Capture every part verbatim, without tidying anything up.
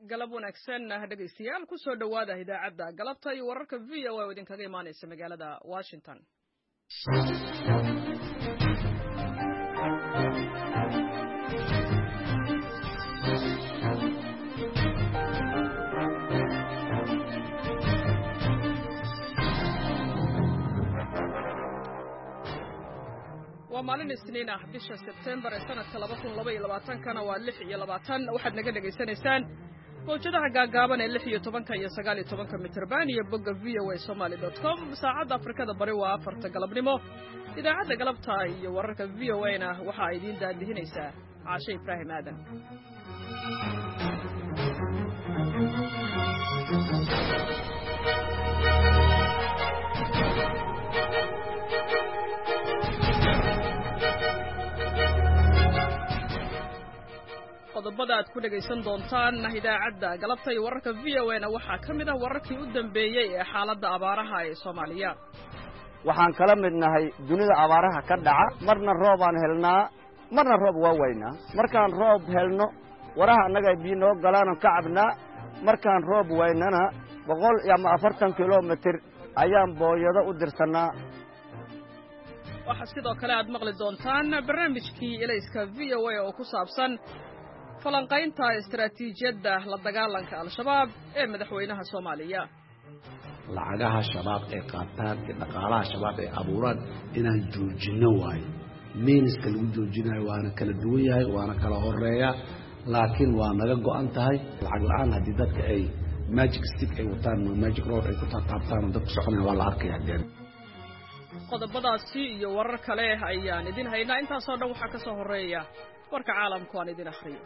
galab wanaagsan dhegaystayaal ku soo dhawaada idaacadda galabta iyo wararka V O A oo idinkaga imaanaysa magaalada Washington. waa maalin isniin ah bisha September ee sanadka laba kun laba iyo labaatan kana waa lix iyo labaatan waxaad naga dhageysanaysaan mowjadaha gaagaaban ee lix iyo toban iyo sagaal iyo toban mitirban iyo bogga v o a somali dot com saacadda Afrikada bari waa afarta galabnimo idaacadda galabta iyo wararka V O A na waxa ay idin daadihinaysaa Caashe Ibrahim Aadan. qodobada aad ku dhageysan doontaan idaacadda galabta iyo wararka V O A na waxa kamid ah wararkii u dambeeyay ee xaaladda abaaraha ee Soomaaliya. waxaan kala midnahay dunida abaaraha ka dhaca marna roob aan helnaa marna roob waa weynaa markaan roob helno waraha annaga biyo noo galaan ka cabnaa markaan roob weynana boqol ama afartan kilomitir ayaan booyado u dirsanaa. waxa sidoo kale aad maqli doontaan barnaamijkii ilayska V O A oo ku saabsan falanqaynta istaraatiijiyadda la dagaalanka al-shabaab ee madaxweynaha Soomaaliya. lacagaha shabaab ee qaataan ee dhaqaalaha shabaab ee abuuraan inaan joojino waayo meeniska lagu joojinayo waana kala duwan yahay waana kala horeeya laakiin waa naga go'an tahay lacag la'aan haddii dadka ay magic stick ay wataan magic road ay ku taabtaan dadku soconaya waa la arkaya hadeen. qodobadaasi iyo warar kale ayaan idin haynaa intaasoo dhan waxaa ka soo horeeya warka caalamku aan idin akhriyo.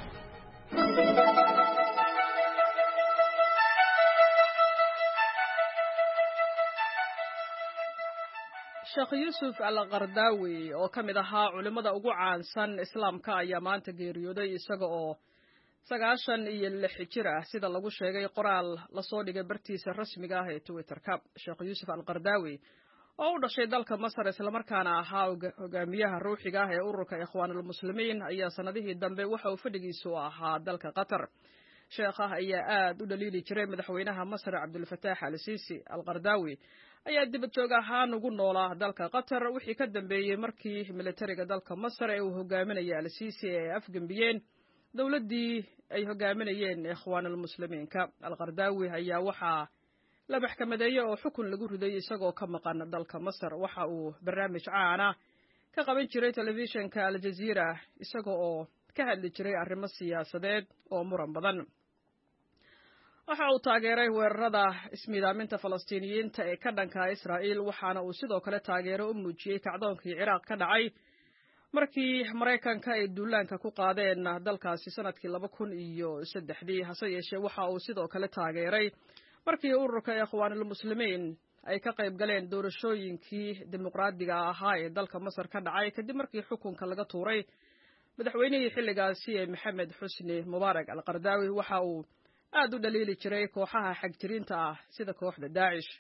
Sheekh Yusuf Al-Qardawi oo ka mid ahaa culimada ugu caansan islaamka ayaa maanta geeriyooday isaga oo sagaashan iyo lix jir ah sida lagu sheegay qoraal la soo dhigay bartiisa rasmiga ah ee Twitter-ka. Sheekh Yusuf Al-Qardawi oo u dhashay dalka Masar isla markaana ahaa hogaamiyaha ruuxiga ah ee ururka Ikhwaanul Muslimiin ayaa sanadihii dambe waxa uu fadhigiisu ahaa dalka Qatar. Sheekha ayaa aad u dhaliili jiray madaxweynaha Masar Abdul Fattah al-Sisi. Al-Qardawi ayaa dibad joog ahaan ugu noolaa dalka Qatar wixii ka dambeeyay markii militariga dalka Masar ee uu hogaaminayay al-Sisi ay afgambiyeen dawladdii ay hogaaminayeen Ikhwaanul Muslimiinka. Al-Qardawi ayaa waxa la maxkamadeeyay oo xukun lagu riday isagoo ka maqan dalka Masar. waxa uu barnaamij caan ah ka qaban jiray telefishinka Al Jazeera isagoo oo ka hadli jiray arrimo siyaasadeed oo muran badan. waxa uu taageeray weerarada ismiidaaminta Falastiiniyiinta ee ka dhanka Israa'iil waxaana uu sidoo kale taageero u muujiyay kacdoonkii Ciraaq ka dhacay markii Mareykanka ay duulaanka ku qaadeen dalkaasi sanadkii laba kun iyo saddexdii. hase yeeshee waxa uu sidoo kale taageeray markii ururka Ikhwaanul Muslimiin ay ka qayb galeen doorashooyinkii dimuqraadiga ahaa ee dalka Masar ka dhacay kadib markii xukunka laga tuuray madaxweynihii xilligaasi ee Maxamed Xusni Mubaarak. Al-Qardawi waxa uu aad u dhaliili jiray kooxaha xagjiriinta ah sida kooxda Daesh.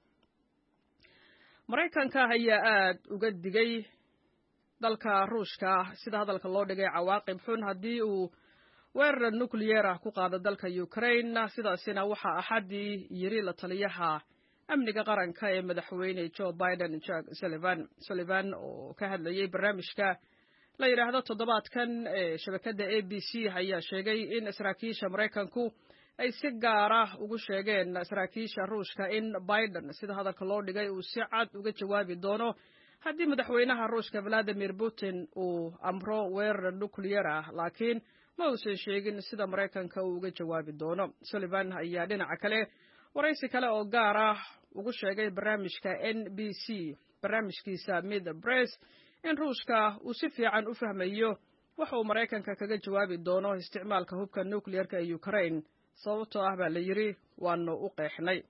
Mareykanka ayaa aad uga digay dalka Ruushka sida hadalka loo dhigay cawaaqib xun haddii uu weerar nuclear ah ku qaado dalka Ukraine. sidaasina waxa axadii yiri la taliyaha amniga qaranka ee madaxweyne Joe Biden Jack Sullivan. Sullivan oo ka hadlayay barnaamijka la yiraahdo toddobaadkan ee shabakadda A B C ayaa sheegay in saraakiisha Mareykanku ay si gaar ah ugu sheegeen saraakiisha Ruushka in Biden sida hadalka loo dhigay uu si cad uga jawaabi doono haddii madaxweynaha Ruushka Vladimir Putin uu amro weerar nuclear ah laakiin ma uusan sheegin sida Mareykanka uu uga jawaabi doono. Sullivan ayaa dhinaca kale waraysi kale oo gaar ah ugu sheegay barnaamijka N B C barnaamijkiisa Meet the Press in Ruushka uu si fiican u fahmayo waxa uu Mareykanka kaga jawaabi doono isticmaalka hubka nuclear-ka ee Ukraine sababtoo ah baa la yiri waanu u qeexnay.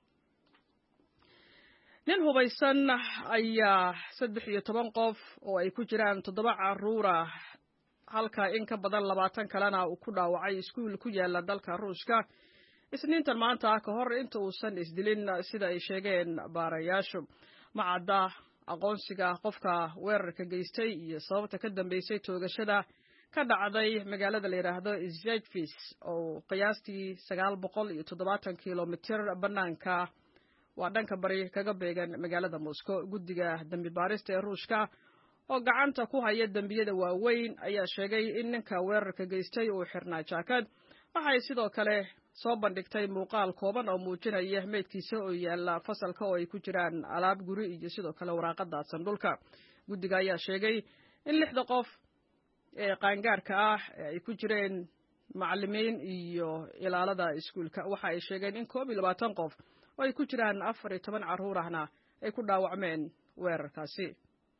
nin hubaysan ayaa saddex iyo toban qof oo ay ku jiraan toddoba carruur ah halka in ka badan labaatan kalena uu ku dhaawacay iskuul ku yaala dalka Ruushka isniintan maanta ka hor inta uusan isdilin sida ay sheegeen baarayaashu. macadda aqoonsiga qofka weerarka geystay iyo sababta ka dambeysay toogashada ka dhacday magaalada la yiraahdo Izhevsk oo qiyaastii sagaal boqol iyo toddobaatan kiiloomitir banaanka waa dhanka bari kaga beegan magaalada Moscow. Guddiga dambi baarista ee Ruushka oo gacanta ku haya dambiyada waaweyn ayaa sheegay in ninka weerarka geystay uu xirnaa jaakad. Waxay sidoo kale soo bandhigtay muuqaal kooban oo muujinaya meydkiisa oo yaala fasalka oo ay ku jiraan alaab guri iyo sidoo kale waraaqada sandulka. Guddiga ayaa sheegay in lixda qof ee qaangaarka ah ay ku jireen macallimiin iyo ilaalada iskuulka. Waxa ay sheegeen in koob iyo labaatan qof oo ay ku jiraan afar iyo toban carruur ahna ay ku dhaawacmeen weerarkaasi.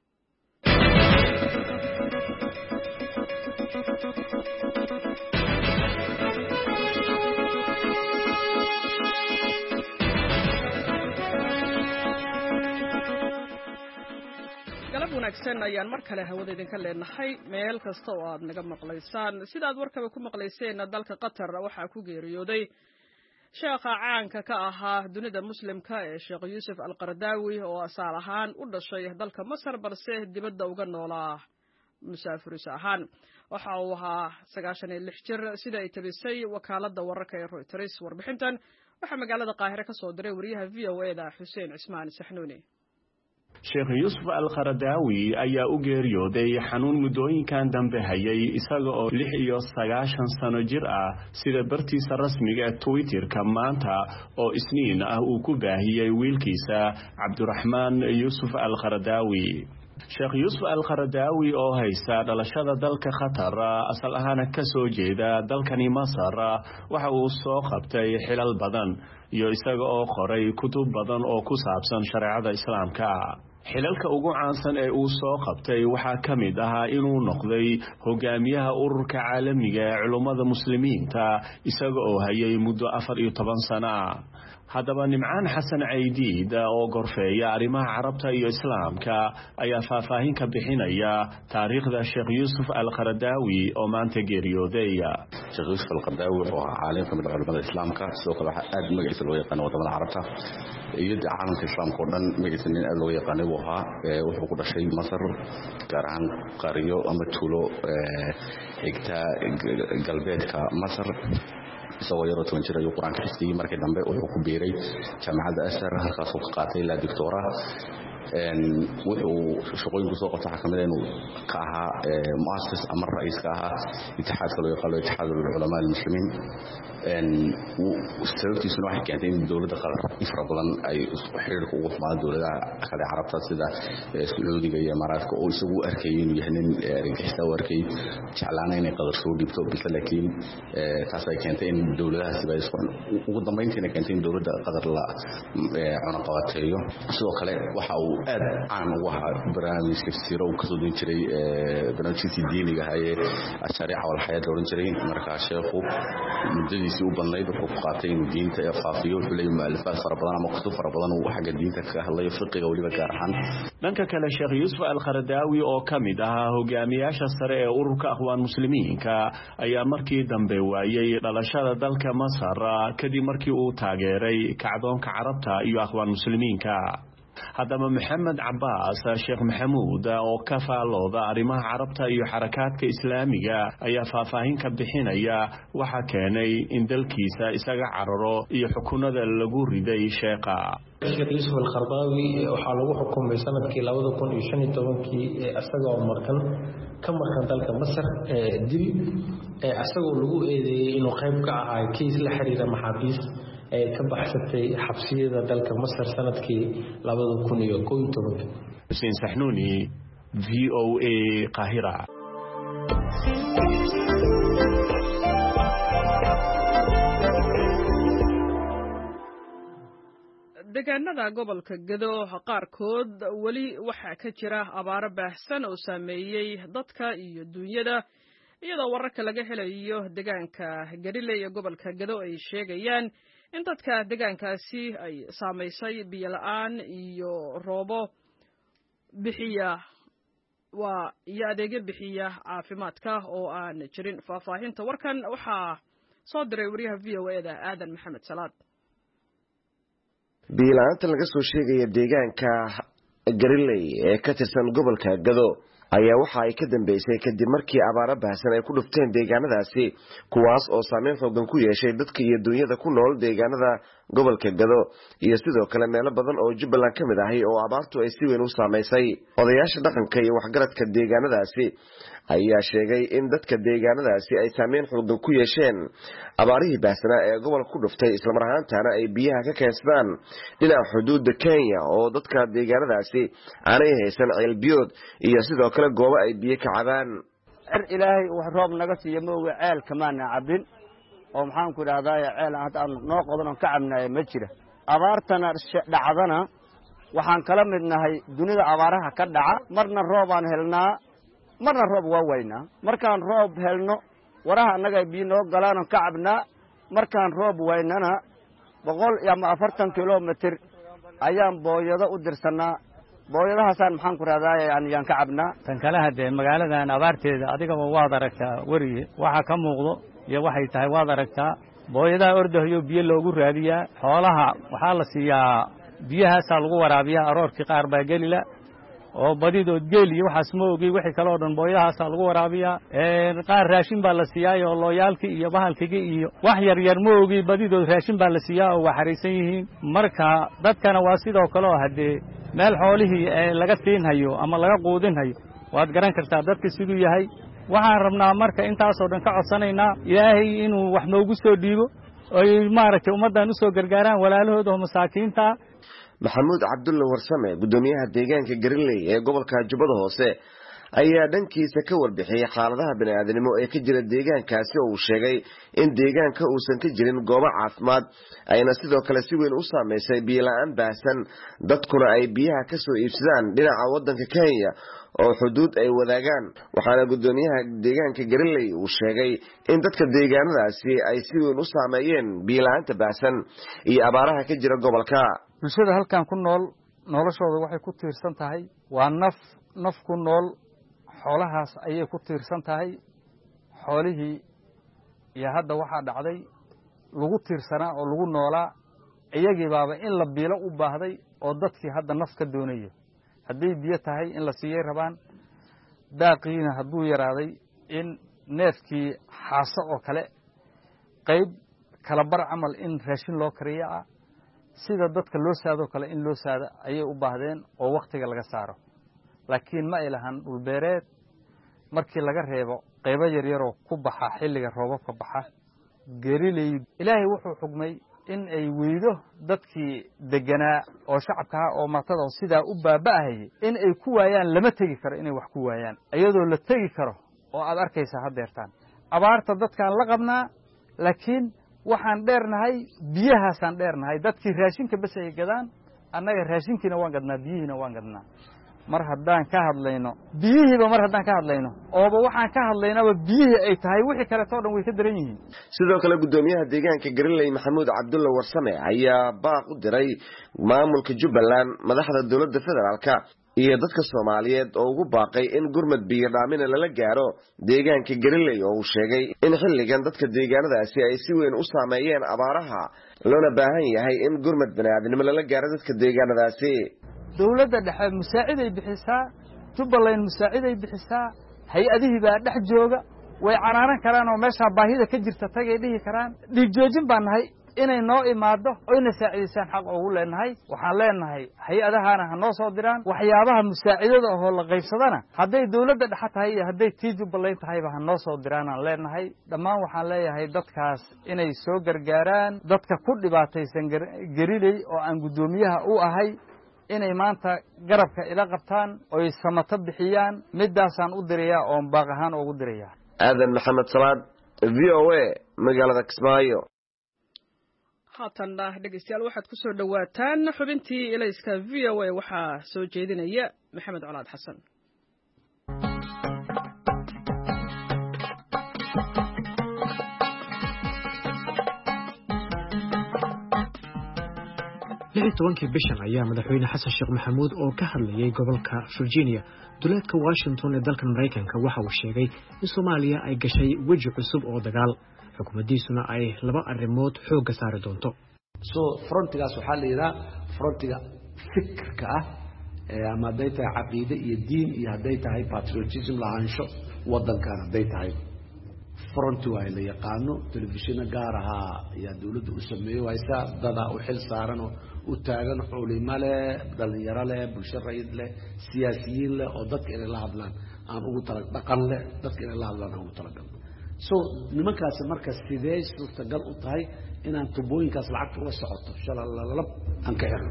galab wanaagsan ayaan mar kale hawada idinka leenahay meel kasta oo aad naga maqlaysaan. Sidaad warkaba ku maqlayseen dalka Qatar waxaa ku geeriyooday sheekha caanka ka ahaa dunida muslimka ee Sheekh Yuusuf Al-Qaradawi oo asal ahaan u dhashay dalka Masar balse dibadda uga noolaa musaafiris ahaan. Waxa uu ahaa sagaashan iyo lix jir sida ay tabisay wakaaladda wararka ee Reuters. Warbixintan waxaa magaalada Qaahire ka soo diray wariyaha V O A da Xuseen Cismaan Saxnuuni. Sheekh Yuusuf Al-Qaradawi ayaa u geeriyooday xanuun muddooyinkan dambe hayay isaga oo lix iyo sagaashan sano jir ah sida bartiisa rasmiga ee Twitter-ka maanta oo Isniin ah uu ku baahiyay wiilkiisa Cabdiraxmaan Yuusuf Al-Qaradawi. Sheekh Yuusuf Al-Qaradawi oo haysta dhalashada dalka Qatar asal ahaan ka soo jeeda dalkani Masar waxa uu soo qabtay xilal badan iyo isaga oo qoray kutub badan oo ku saabsan shariicada Islaamka. xilalka ugu caansan ee uu soo qabtay waxaa ka mid ahaa inuu noqday hogaamiyaha ururka caalamiga ee culummada muslimiinta isaga oo hayay muddo afar iyo toban sano. haddaba Nimcaan Xasan Caydiid oo gorfeeya arrimaha carabta iyo islaamka ayaa faahfaahin ka bixinaya taariikhda Sheekh Yuusuf Al-Qaradawi oo maanta geeriyooday. Sheekh Yuusuf Al-Qaradawi oo caalim ka mid ah culimada islaamka sidoo kale waxa aad magaciisa loo yaqaan wadamada carabta iyo caalamka islaamka oo dhan magaciisa nin aad loo yaqaan uu ahaa. wuxuu ku dhashay Masar gaar ahaan qariyo ama tuulo xigta galbeedka Masar isagoo yaro toban jir ayuu quraanka xifdiyay markii dambe wuxuu ku biiray jaamacadda Azhar halkaas oo ka qaatay la doctora een wuxuu shaqooyin soo qabtay xakamada inuu ka ahaa muassis ama ra'iis ka ahaa itixaadka loo yaqaan itixaadul culamaa muslimiin een sababtiisuna waxay keentay in dawladda Qatar ifra badan ay xiriirka ugu xumaado dawladaha kale carabta sida Sacuudiga iyo Imaaraadka oo isagu arkayay inuu yahay nin argagixisa oo arkay jeclaanay inay Qatar soo dhibto bilaa laakiin taas ay keentay in dawladahaasi ay ugu dambeyntiina keentay in dawladda Qatar la cunaqabateeyo. sidoo kale waxa uu aad aan ugu ahaa barnaamijka siro uu kasoo dhin jiray barnaamijkii diiniga ah ee shariica wal hay'ad oran jiray markaa sheekhu muddadiisii u badnayd wuxuu ku qaatay inuu diinta ee faafiyo wuxuu leeyahay mu'alifaad fara badan ama kutub fara badan oo xagga diinta ka hadlaya fiqiga waliba gaar ahaan. dhanka kale Sheekh Yuusuf Al-Qaradawi oo kamid ahaa hogaamiyaasha sare ee ururka Akhwaan Muslimiinka ayaa markii dambe waayay dhalashada dalka Masar kadib markii uu taageeray kacdoonka carabta iyo Akhwaan Muslimiinka. haddaba Maxamed Cabbaas Sheekh Maxamuud oo ka faalooda arrimaha carabta iyo xarakaadka islaamiga ayaa faahfaahin ka bixinaya waxa keenay in dalkiisa isaga cararo iyo xukunada lagu riday sheekha. Sheekh Yuusuf Al-Qaradawi waxa lagu xukumay sanadkii laba kun iyo shan iyo toban-kii asagoo markan ka markan dalka Masar ee dil ee asagoo lagu eedeeyay inuu qayb ka ahaa kiis la xiriira maxaabiis ee ka baxsatay xabsiyada dalka Masar sanadkii laba kun iyo kow iyo toban. Hussein Saxnuuni, V O A, Qaahira. deegaanada gobolka Gedo qaarkood wali waxa ka jira abaaro baahsan oo saameeyay dadka iyo dunyada iyadoo wararka laga helayo deegaanka Gariley ee gobolka Gedo ay sheegayaan in dadka deegaankaasi ay saameysay biyo la'aan iyo roobo bixiya waa iyo adeegyo bixiya caafimaadka oo aan jirin. faahfaahinta warkan waxaa soo diray wariyaha V O A da Aadan Maxamed Salaad. biyo la'aanta laga soo sheegaya deegaanka Gariley ee ka tirsan gobolka Gedo ayaa waxa ay ka dambeysay kadib markii abaaro baahsan ay ku dhufteen deegaanadaasi kuwaas oo saameyn xoogan ku yeeshay dadka iyo dunyada ku nool deegaanada gobolka Gado iyo sidoo kale meelo badan oo Jubbaland ka mid ahay oo abaartu ay si weyn u saameysay odayaasha dhaqanka iyo waxgaradka deegaanadaasi ayaa sheegay in dadka deegaanadaasi ay saameyn xoogan ku yeesheen abaarihii baahsanaa ee gobolka ku dhuftay isla mar ahaantaana ay biyaha ka keensadaan dhinaca xuduudda Kenya oo dadka deegaanadaasi aanay haysan ceel biyood iyo sidoo kale goobo ay biyo ka cabaan er ilaahay wax roob naga siiyo mooga ceel kamaana cabin oo maxaan ku raadaayaa ceel aan noo qodan ka cabnaa ma jira abaartana dhacdana waxaan kala midnahay dunida abaaraha ka dhaca marna roob aan helnaa marna roob waa weynaa markaan roob helno waraha annaga biyo noo galaan ka cabnaa markaan roob weynana boqol ama afartan kilomitir ayaan booyado u dirsanaa booyadahaasaan maxaan ku raadaayaa yaan ka cabnaa tan kale hadee magaaladan abaarteeda adigaba waad aragtaa wariye waxa ka muuqdo iyo waxay tahay waad aragtaa booyadaha ordahayo biyo loogu raadiyaa xoolaha waxaa la siiyaa biyahaasaa lagu waraabiyaa aroorkii qaar baa gelila oo badidood geel iyo waxaas ma ogey wixii kale oo dhan booyadahaasaa lagu waraabiyaa qaar raashin baa la siiyaayo looyaalkii iyo bahalkigii iyo wax yar yar ma ogey badidood raashin baa la siiyaa oo waa xariisan yihiin marka dadkana waa sidoo kale oo haddee meel xoolihii laga siinhayo ama laga quudinhayo waad garan kartaa dadka siduu yahay waxaan rabnaa marka intaasoo dhan ka codsanaynaa ilaahay inuu wax noogu soo dhiibo oy maaragtay ummaddan u soo gargaaraan walaalahooda oo masaakiinta maxamuud cabdulla warsame gudoomiyaha deegaanka Gariley ee gobolka Jubbada Hoose ayaa dhankiisa ka warbixiyay xaaladaha bini'aadanimo ee ka jira deegaankaasi oo uu sheegay in deegaanka uusan ka jirin goobo caafimaad ayna sidoo kale si weyn u saameysay biyo la'aan baahsan dadkuna ay biyaha ka soo iibsadaan dhinaca waddanka Kenya oo xuduud ay wadaagaan waxaana gudoomiyaha deegaanka Gariley uu sheegay in dadka deegaanadaasi ay si weyn u saameeyeen biyo la'aanta baahsan iyo abaaraha ka jira gobolka bulshada halkan ku nool noloshooda waxay ku tiirsan tahay waa naf naf ku nool xoolahaas ayay ku tiirsan tahay xoolihii iyo hadda waxaa dhacday lagu tiirsanaa oo lagu noolaa iyagii baaba in la biilo u baahday oo dadkii hadda naf ka doonayo hadday biyo tahay in la siiyay rabaan daaqiina hadduu yaraaday in neefkii xaaso oo kale qayb kala bar camal in raashin loo kariya ah sida dadka loo saadoo kale in loo saado ayay u baahdeen oo wakhtiga laga saaro laakiin ma ay lahan dhulbeereed markii laga reebo qaybo yaryaroo ku baxa xilliga roobabka baxa Gariley ilaahay wuxuu xugmay in ay weydo dadkii deganaa oo shacabka ah oo martada sidaa u baaba'ayay in ay ku waayaan lama tegi karo inay wax ku waayaan iyadoo la tegi karo oo aad arkaysaa hadeertaan abaarta dadkaan la qabnaa laakiin waxaan dheernahay biyahaasaan dheernahay dadkii raashinka bas ay gadaan annaga raashinkiina waan gadnaa biyihiina waan gadnaa mar haddaan ka hadlayno biyihiiba mar haddaan ka hadlayno ooba waxaan ka hadlaynaba biyihii ay tahay wixii kaleetoo dhan way ka daran yihiin sidoo kale gudoomiyaha deegaanka Gariley maxamuud cabdulla warsame ayaa baaq u diray maamulka Jubbaland madaxda dowladda federaalka iyo dadka Soomaaliyeed oo ugu baaqay in gurmad biyo dhaamin lala gaaro deegaanka Gariley oo uu sheegay in xilligan dadka deegaanadaasi ay si weyn u saameeyeen abaaraha loona baahan yahay in gurmad bini'aadanimo lala gaaro dadka deegaanadaasi dawladda dhexe musaaciday bixisaa Jubbaland musaaciday bixisaa hay-adihii baa dhex jooga way caraaran karaan oo meesha baahida ka jirta tagay dhihi karaan dhiig joojin baan nahay inay noo imaado oo ina saacideysaan xaq ugu leenahay waxaan leenahay hay-adahana ha noo soo diraan waxyaabaha musaacidada oo la qaybsadana hadday dawladda dhexe tahay iyo hadday tii Jubbaland tahayba ha noo soo diraan aan leenahay dhammaan waxaan leeyahay dadkaas inay soo gargaaraan dadka ku dhibaataysan Gariley oo aan gudoomiyaha u ahay inay maanta garabka ila qabtaan oo ay samato bixiyaan midaasaan u dirayaa oo baaq ahaan ugu dirayaa aadan maxamed salaad V O A magaalada Kismaayo haatan dhegeystayaal waxaad ku soo dhawaataan xubintii ilayska V O A waxaa soo jeedinaya maxamed colaad xasan lix iyo tobankii bishan ayaa madaxweyne xasan sheekh maxamuud oo ka hadlayay gobolka Virginia duleedka Washington ee dalka Mareykanka waxa uu sheegay in Soomaaliya ay gashay waji cusub oo dagaal xukuumaddiisuna ay laba arrimood xoogga saari doonto soo frontigaas waxaa la yiraahdaa frontiga fikirka ah ama hadday tahay caqiide iyo diin iyo hadday tahay patriotism lahaansho waddankan hadday tahay fronti waa la yaqaano telefishino gaar ahaa ayaa dawladda u sameeyey waysaa dadaa u xil saaran oo u taagan culimo leh dhalinyaro leh bulsho rayid leh siyaasiyiin leh oo dadka inay la hadlaan aan ugu tala dhaqan leh dadka inay la hadlaan aan ugu talagalno so nimankaasi marka sidee suurtagal u tahay inaan tubooyinkaas lacagta ula socoto shalalab aan ka xirno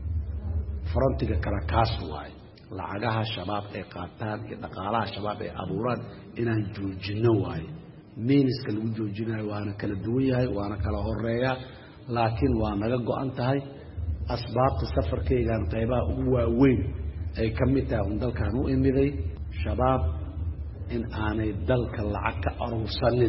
frontiga kale kaas waaye lacagaha shabaab ay qaataan iyo dhaqaalaha shabaab ay abuuraan inaan joojino waaye meeniska lagu joojinayo waana kala duwan yahay waana kala horeeya laakiin waa naga go-an tahay asbaabta safarkaygan qaybaha ugu waaweyn ay ka mid tahay un dalkan u imiday shabaab in aanay dalka lacag ka aruursanin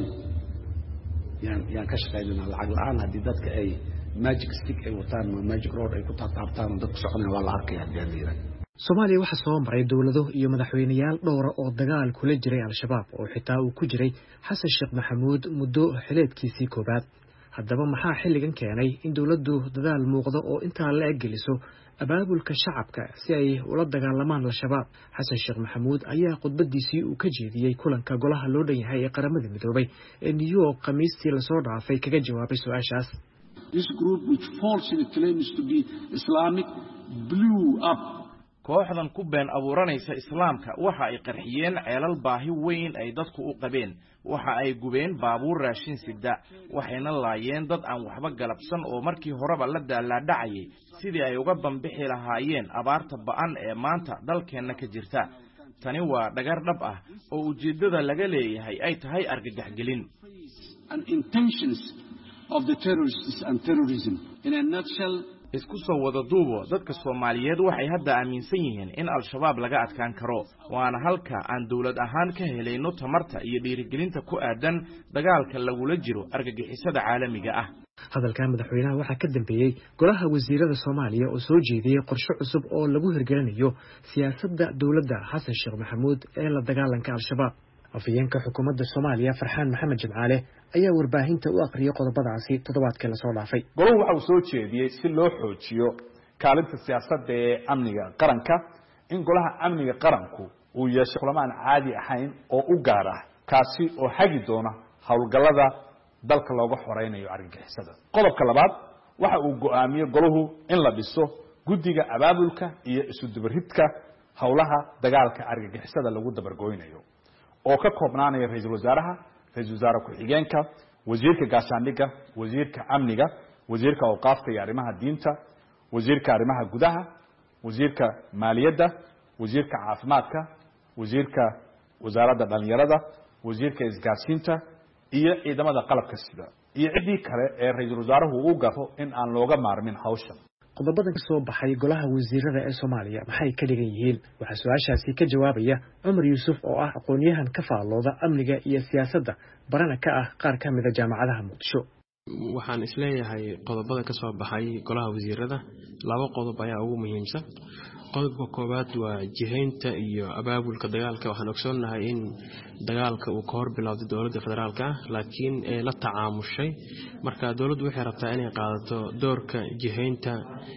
yaan yaan ka shaqaynana lacag la-aan haddii dadka ay magic stick ay wataan magic road ay ku taataabtaan oo dadku soconaya waa la arkaya haddii aan la yidhaahdo Soomaaliya waxaa soo maray dawlado iyo madaxweynayaal dhowr oo dagaal kula jiray al-shabaab oo xitaa uu ku jiray Xasan Sheekh Maxamuud muddo xileedkiisii koobaad haddaba maxaa xilligan keenay in dawladdu dadaal muuqdo oo intaa la geliso abaabulka shacabka si ay ula dagaalamaan al-shabaab Xasan Sheekh Maxamuud ayaa khudbadiisii uu ka jeediyay kulanka golaha loo dhan yahay ee qaramada midoobay ee New York Khamiistii la soo dhaafay kaga jawaabay su'aashaas. This group which falsely claims to be Islamic blew up kooxdan ku been abuuranaysa islaamka waxa ay qarxiyeen ceelal baahi weyn ay dadku u qabeen waxa ay gubeen baabuur raashin sida waxayna laayeen dad aan waxba galabsan oo markii horeba la daalaadhacayay sidii ay uga bambixi lahaayeen abaarta ba'an ee maanta dalkeena ka jirta tani waa dhagar dhab ah oo ujeedada laga leeyahay ay tahay argagax gelin and intentions of the terrorists and terrorism in a nutshell. isku soo wada duubo dadka Soomaaliyeed waxay hadda aaminsan yihiin in al-shabaab laga adkaan karo waana halka aan dawlad ahaan ka helayno tamarta iyo dhiirigelinta ku aadan dagaalka lagula jiro argagixisada caalamiga ah. hadalka madaxweynaha waxaa ka dambeeyay golaha wasiirada Soomaaliya oo soo jeediyay qorshe cusub oo lagu hirgelinayo siyaasadda dawladda Xasan Sheekh Maxamuud ee la dagaalanka al-shabaab. afayeenka xukuumadda Soomaaliya Farxaan Maxamed Jimcaale ayaa warbaahinta u aqriyay qodobadaasi toddobaadkii la soo dhaafay. goluhu waxa uu soo jeediyay si loo xoojiyo kaalinta siyaasadda ee amniga qaranka in golaha amniga qaranku uu yeesho kulamaan caadi ahayn oo u gaar ah kaasi oo hagi doona hawlgallada dalka looga xoreynayo argagixisada. qodobka labaad waxa uu go'aamiyay goluhu in la dhiso guddiga abaabulka iyo isu dubaridka hawlaha dagaalka argagixisada lagu dabargooynayo oo ka koobnaanaya ra'iisul wasaaraha ra'iisul wasaare ku-xigeenka wasiirka gaashaandhigga wasiirka amniga wasiirka awqaafta iyo arrimaha diinta wasiirka arrimaha gudaha wasiirka maaliyadda wasiirka caafimaadka wasiirka wasaaradda dhalinyarada wasiirka isgaarsiinta iyo ciidamada qalabka sida iyo cidii kale ee ra'iisul wasaaruhu uu garto in aan looga maarmin hawshan. qodobadan ka soo baxay golaha wasiirada ee Soomaaliya maxay ka dhigan yihiin waxa su'aashaasi ka jawaabaya Umar Yuusuf oo ah aqoonyahan ka faalooda amniga iyo siyaasadda barana ka ah qaar ka mid ah jaamacadaha Muqdisho. waxaan isleeyahay qodobada ka soo baxay golaha wasiirada laba qodob ayaa ugu muhiimsan. qodobka koowaad waa jihaynta iyo abaabulka dagaalka waxaan ogsoonahay in dagaalka uu ka hor bilowday dawladda federaalka ah laakiin ee la tacaamushay marka dawladdu waxay rabtaa inay qaadato doorka jihaynta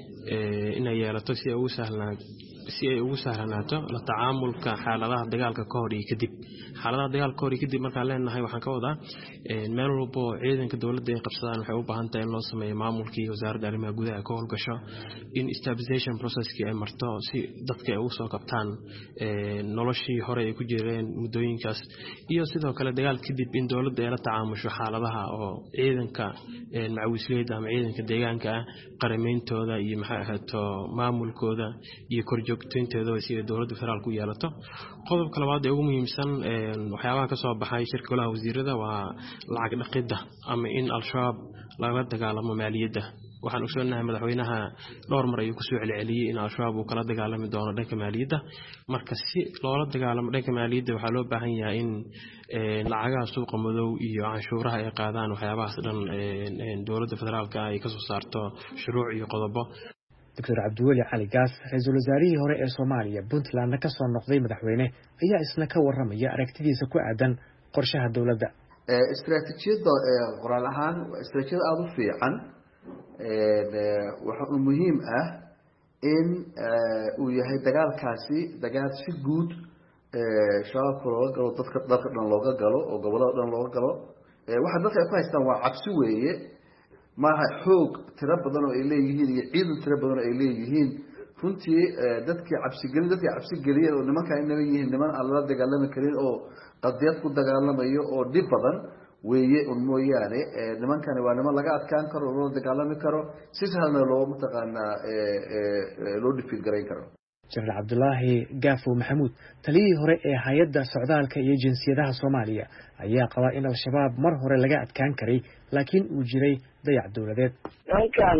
ee inay yeelato si ay ugu sahlanaato si ay ugu sahlanaato la tacaamulka xaaladaha dagaalka ka hor iyo kadib xaaladaha dagaalka ka hor iyo kadib markaan leenahay waxaan ka wadaa meel walba ciidanka dawladda ay qabsadaan waxay u baahan tahay in loo sameeyo maamulkii wasaaradda arrimaha gudaha ka howlgasho in stabilization processkii ay marto si dadka ay ugu soo kabtaan noloshii hore ay ku jireen muddooyinkaas iyo sidoo kale dagaal kadib in dawladda ay la tacaamusho xaaladaha oo ciidanka macawisleyda ama ciidanka deegaanka ah qarameyntooda iyo maxay ahaato maamulkooda iyo korjoogteynteeda si ay dawladda federaalka u yeelato. qodobka labaad ee ugu muhiimsan waxyaabaha ka soo baxay shirka golaha wasiirada waa lacag dhaqidda ama in al-shabaab laga dagaalamo maaliyadda. waxaan ogsoonahay madaxweynaha dhowr mar ayuu ku soo celceliyay in al-shabaab uu kala dagaalami doono dhanka maaliyadda marka si loola dagaalamo dhanka maaliyadda waxaa loo baahan yahay in lacagaha suuqa madow iyo canshuuraha ay qaadaan waxyaabahaas dhan dawladda federaalka ay ka soo saarto shuruuc iyo qodobo. Doctor Cabdiweli Cali Gaas ra'iisul wasaarihii hore ee Soomaaliya Puntland ka soo noqday madaxweyne ayaa isna ka waramaya aragtidiisa ku aadan qorshaha dawladda. ee istiraatiijiyada qoraal ahaan istiraatiijiyada aad u fiican ee waxa muhiim ah in uu yahay dagaalkaasi dagaal si guud shabaabka looga galo dadka dalka dhan looga galo oo gobolada dhan looga galo waxa dadka ay ku haystaan waa cabsi weeye maaha xoog tiro badan oo ay leeyihiin iyo ciidan tiro badan oo ay leeyihiin runtii dadkii cabsigelin dadkii cabsigeliyeen oo nimanka inaba yihiin niman aan la dagaalami karin oo qadiyad ku dagaalamayo oo dhib badan weeye un mooyaane nimankani waa niman laga adkaan karo oo loo dagaalami karo si sahlna loo mataqaanaa loo dhifiid garayn karo jenaraal cabdulaahi gaafow maxamuud taliyihii hore ee hay-adda socdaalka iyo jinsiyadaha soomaaliya ayaa qabaa in al-shabaab mar hore laga adkaan karay laakiin uu jiray dayac dowladeed nimankan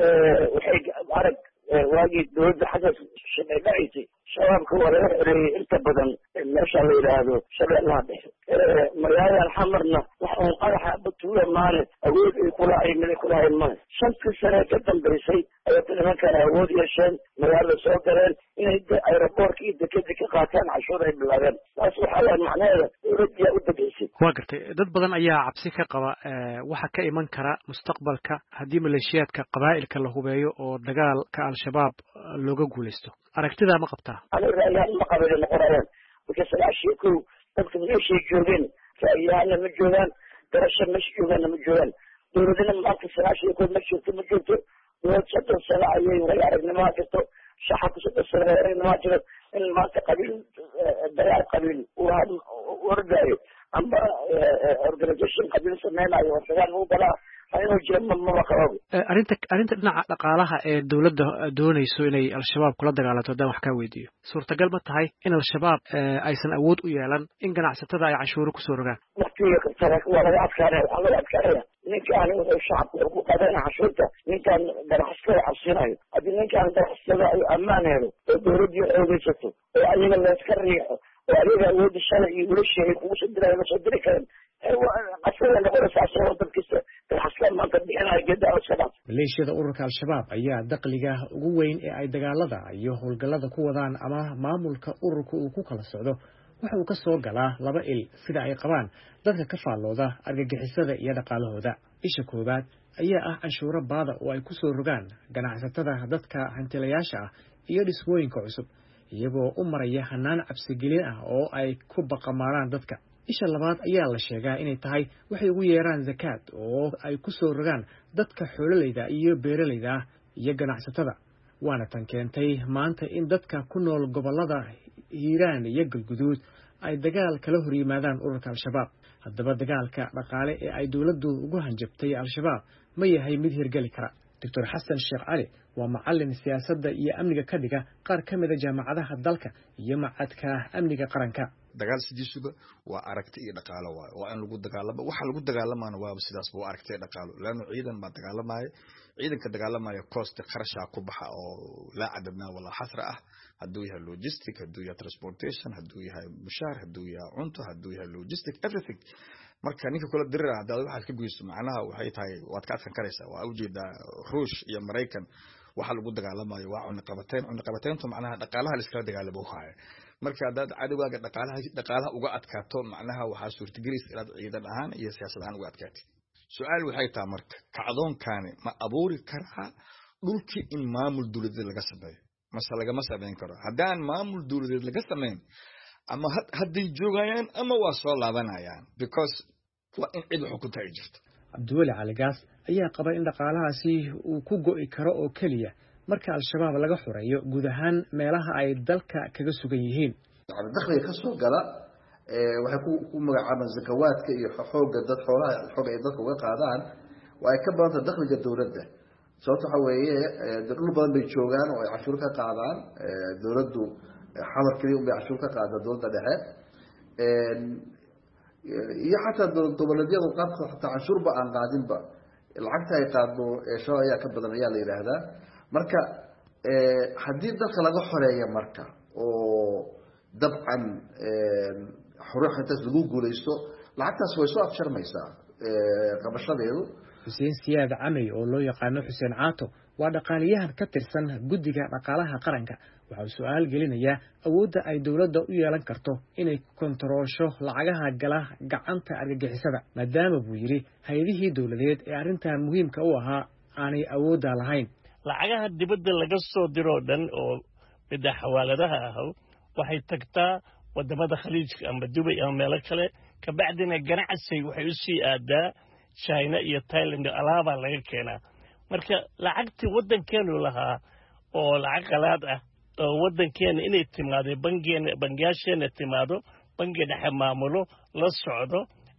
waxay arag waagii dowladda xasan shaqay dhacaysay shabaabka waa laga xoreeyey inta badan meesha la yidhaahdo shabeellaha dhexe magaaladan xamarna wax uun qaraxa batuula maane awood ay kulahayn mid ay kulahayn male shantii sane ka dambaysay ayata nimankan awood yeesheen magaalada soo galeen inay aeroboortka iyo dekeda ka qaataan cashuur ay bilaabeen taas waxaa waa macnaheeda dowladdiyaa u dambaysay waa gartay dad badan ayaa cabsi ka qaba waxa ka iman kara mustaqbalka haddii maleeshiyaadka qabaa'ilka la hubeeyo oo dagaalka al-shabaab looga guulaysto aragtidaa ma qabtaa ani ra'yahan ma qabay noqonayaan marka sagaashiyo kow dadka meeshay joogeen ra'yahaana ma joogaan garasho meesha joogaanna ma joogaan dowladina maanta sagaashiyo kow ma joogto ma joogto dowlad soddon sano ayay way aragnimaa jirto shacabka soddon sano way aragnimaa jiro in maanta qabiil dagaal qabiil uu ordaayo amba organisation qabiil sameynayo oo dagaal lagu galaa inuu jiro mama qababo arrinta arrinta dhinaca dhaqaalaha ee dowladda doonayso inay al-shabaab kula dagaalanto haddaan wax kaa weydiiyo suurtagal ma tahay in al-shabaab aysan awood u yeelan in ganacsatada ay cashuuro kusoo rogaan waqtiga kastana waa laga adkaanaya waxaa laga adkaanaya ninkaan wuxuu shacabka ku qadayna cashuurta ninkaan ganacsatada cabsinayo haddii ninkaan ganacsatada ay ammaan helo oo dowladdii xoogaysato oo ayaga layska riixo oo ayaga awoodda shalay iyo wilasha ay kugu soo dirayo la soo diri karen qasada noqonaysa asagoo dadkista ganacsatada maanta bixinayo geedaa shabaab maleeshiyada ururka al-shabaab ayaa dakhliga ugu weyn ee ay dagaalada iyo howlgallada ku wadaan ama maamulka ururka uu ku kala socdo waxa uu ka soo galaa laba il sida ay qabaan dadka ka faallooda argagixisada iyo dhaqaalahooda isha koowaad ayaa ah canshuuro baada oo ay ku soo rogaan ganacsatada dadka hantilayaasha ah iyo dhismooyinka cusub iyagoo u maraya hanaan cabsigelin ah oo ay ku baqamaaraan dadka isha labaad ayaa la sheegaa inay tahay waxay ugu yeeraan zakaad oo ay ku soo rogaan dadka xoololeyda iyo beeralayda ah iyo ganacsatada waana tan keentay maanta in dadka ku nool gobollada hiiraan iyo galguduud ay dagaal kala hor yimaadaan ururka al-shabaab haddaba dagaalka dhaqaale ee ay dowladdu ugu hanjabtay al-shabaab ma yahay mid hirgeli kara doctor xasan sheekh cali waa macallin siyaasadda iyo amniga ka dhiga qaar ka mida jaamacadaha dalka iyo macadka amniga qaranka dagaal sidiisuba waa aragti iyo dhaqaalo waayo waa in lagu dagaalamo waxa lagu dagaalamaana waaba sidaas waa aragti dhaqaalo laana ciidan baa dagaalamaya ciidanka dagaalamaya cost qarasha ku baxa oo la cadadna wala xasra ah haduu yahay logistic haduu yahay transportation haduu yahay mushaar haduu yahay cunto haduu yahay logistic everything marka ninka kula dirira hadaad waxa ka geysto macnaha waxay tahay waad ka adkan karaysaa waa ujeeda Ruush iyo Mareykan waxa lagu dagaalamayo waa cunno qabateen cunno qabateento macnaha dhaqaalaha la iska dagaalamo haya marka hadaad cadawga dhaqaalaha dhaqaalaha uga adkaato macnaha waxa suurtagelis inaad ciidan ahaan iyo siyaasad ahaan uga adkaato su'aal waxay tahay marka kacdoonkaani ma abuuri karaa dhulkii in maamul dawladeed laga sameeyo masala laga sameyn karo hadaan maamul dawladeed laga sameyn ama hadday joogayaan ama waa soo laabanayaan because waa in cid xukunta ay jirto Abdul Ali Gaas ayaa qaba in dhaqaalahaasi uu ku go'i karo oo kaliya marka al-shabaab laga xoreeyo guud ahaan meelaha ay dalka kaga sugan yihiin dakhliga ka soo gala ee waxa ku magacaabaan zakawaadka iyo xooga dad xoolaha xooga ay dadku uga qaadaan waa ay ka badan dakhliga dawladda sababta waxa weeye dad badan bay joogaan oo ay cashuur ka qaadaan dawladdu xamar kaliya u cashuur ka qaada dawladda dhexe ee iyo xataa dawladyadu qaabka xataa cashuurba aan qaadinba lacagta ay qaado ee shaqo ayaa ka badan ayaa la yiraahdaa marka ee hadii dalka laga xoreeyo marka oo dabcan ee xuruuxa intaas lagu guuleysto lacagtaas way soo afsharmaysaa ee qabashadeedu Xuseen Siyaad Camay oo loo yaqaan Xuseen Caato waa dhaqaaliyahan ka tirsan guddiga dhaqaalaha qaranka waxa uu su'aal gelinayaa awoodda ay dawladda u yeelan karto inay kontaroosho lacagaha gala gacanta argagixisada maadaama buu yiri hay'adihii dawladeed ee arrintan muhiimka u ahaa aanay awoodda lahayn lacagaha dibadda laga soo diroo dhan oo midda xawaaladaha ah waxay tagtaa wadamada khaliijka ama Dubai ama meelo kale ka bacdina ganacsi waxay u sii aadaa China iyo Thailand alaaba laga keenaa marka lacagtii wadankeenu lahaa oo lacag qalaad ah oo wadankeena inay timaado bangiga bangiyaasheena timaado bangiga dhexe maamulo la socdo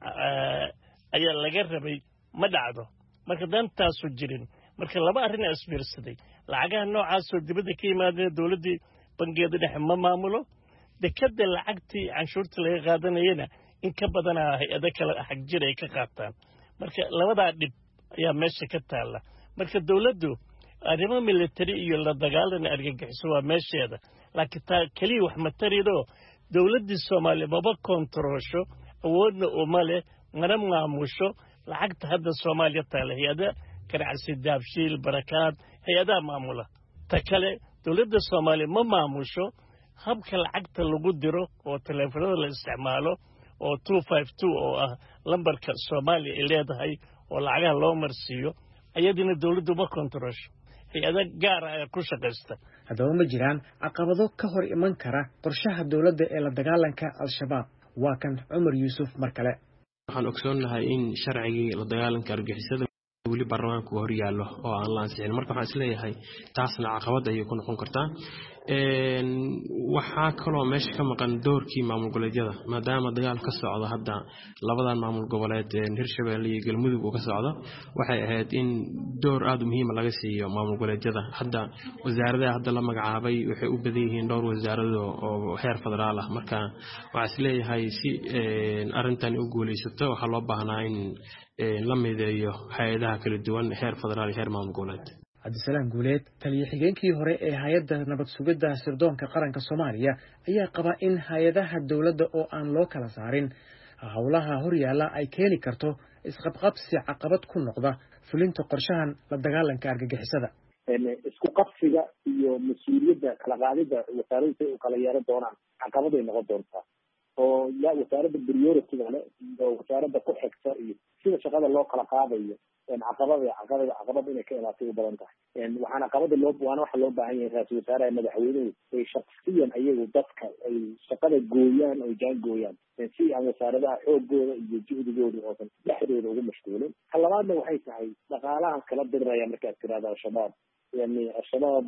ayaa laga rabay ma dhacdo marka dantaasu jirin marka laba arrin isbiirsaday lacagaha noocaas oo dibadda ka yimaadeen dawladii bangiga dhexe ma maamulo dekada lacagtii canshuurta laga qaadanayna in ka badan hay'ado kale xaq jir ay ka qaataan marka labada dib ayaa meesha ka taala marka dawladdu arrimo military iyo la dagaalan argagixiso waa meesheeda laakiin taa kaliya wax ma tarido dawladda Soomaaliya baba kontrolsho awoodna uma leh mana maamusho lacagta hadda Soomaaliya taala hay'ada ganacsi daabshiil barakaad hay'ada maamula ta kale dawladda Soomaaliya ma maamusho habka lacagta lagu diro oo telefoonada la isticmaalo oo two five two oo ah lambarka Soomaaliya ay leedahay oo lacagaha loo marsiyo ayadina dawladdu ma kontrolsho hay'ada gaar ah ku shaqeysta haddaba ma jiraan caqabado ka hor iman kara qorshaha dawladda ee la dagaalanka al-shabaab waa kan Cumar Yuusuf markale waxaan ogsoonahay in sharcigii la dagaalanka argagixisada wali baarlamaanku hor yaalo oo aan la ansixin marka waxaan isleeyahay taasna caqabad ay ku noqon kartaa een waxa kale oo meesha ka maqan doorkii maamul goboleedyada maadaama dagaal ka socdo hadda labadan maamul goboleed ee Hirshabeelle iyo Galmudug oo ka socdo waxay ahayd in door aad u muhiim ah laga siiyo maamul goboleedyada hadda wasaaradaha hadda la magacaabay waxay u badan yihiin dhowr wasaarado oo heer federaal ah marka waxaan isleeyahay si arintan u guuleysato waxa loo baahnaa in la mideeyo hay'adaha kala duwan heer federaal iyo heer maamul goboleed Cabdisalaam Guuleed taliye xigeenkii hore ee hay'adda nabad sugidda sirdoonka qaranka Soomaaliya ayaa qaba in hay'adaha dawladda oo aan loo kala saarin hawlaha horyaala ay keeni karto isqabqabsi caqabad ku noqda fulinta qorshahan la dagaalanka argagixisada isku qabsiga iyo mas'uuliyadda kala qaadida wasaaradda oo kala yeelan doonaan caqabad ay noqon doontaa oo yaa wasaaradda priority leh oo wasaaradda ku xigta iyo sida shaqada loo kala qaadayo caqabada caqabada caqabada inay ka imaatay u badan tahay waxaana caqabada loo waana waxa loo baahan yahay ra'iisul wasaaraha madaxweynuhu ay shaqsiyan ayagu dadka ay shaqada gooyaan oo jaan gooyaan si aan wasaaradaha xoogooda iyo juhdigooda oo dhan dhexdooda ugu mashquulin halabaadna waxay tahay dhaqaalaha kala diraya markaad tiraahdo al-shabaab yani al-shabaab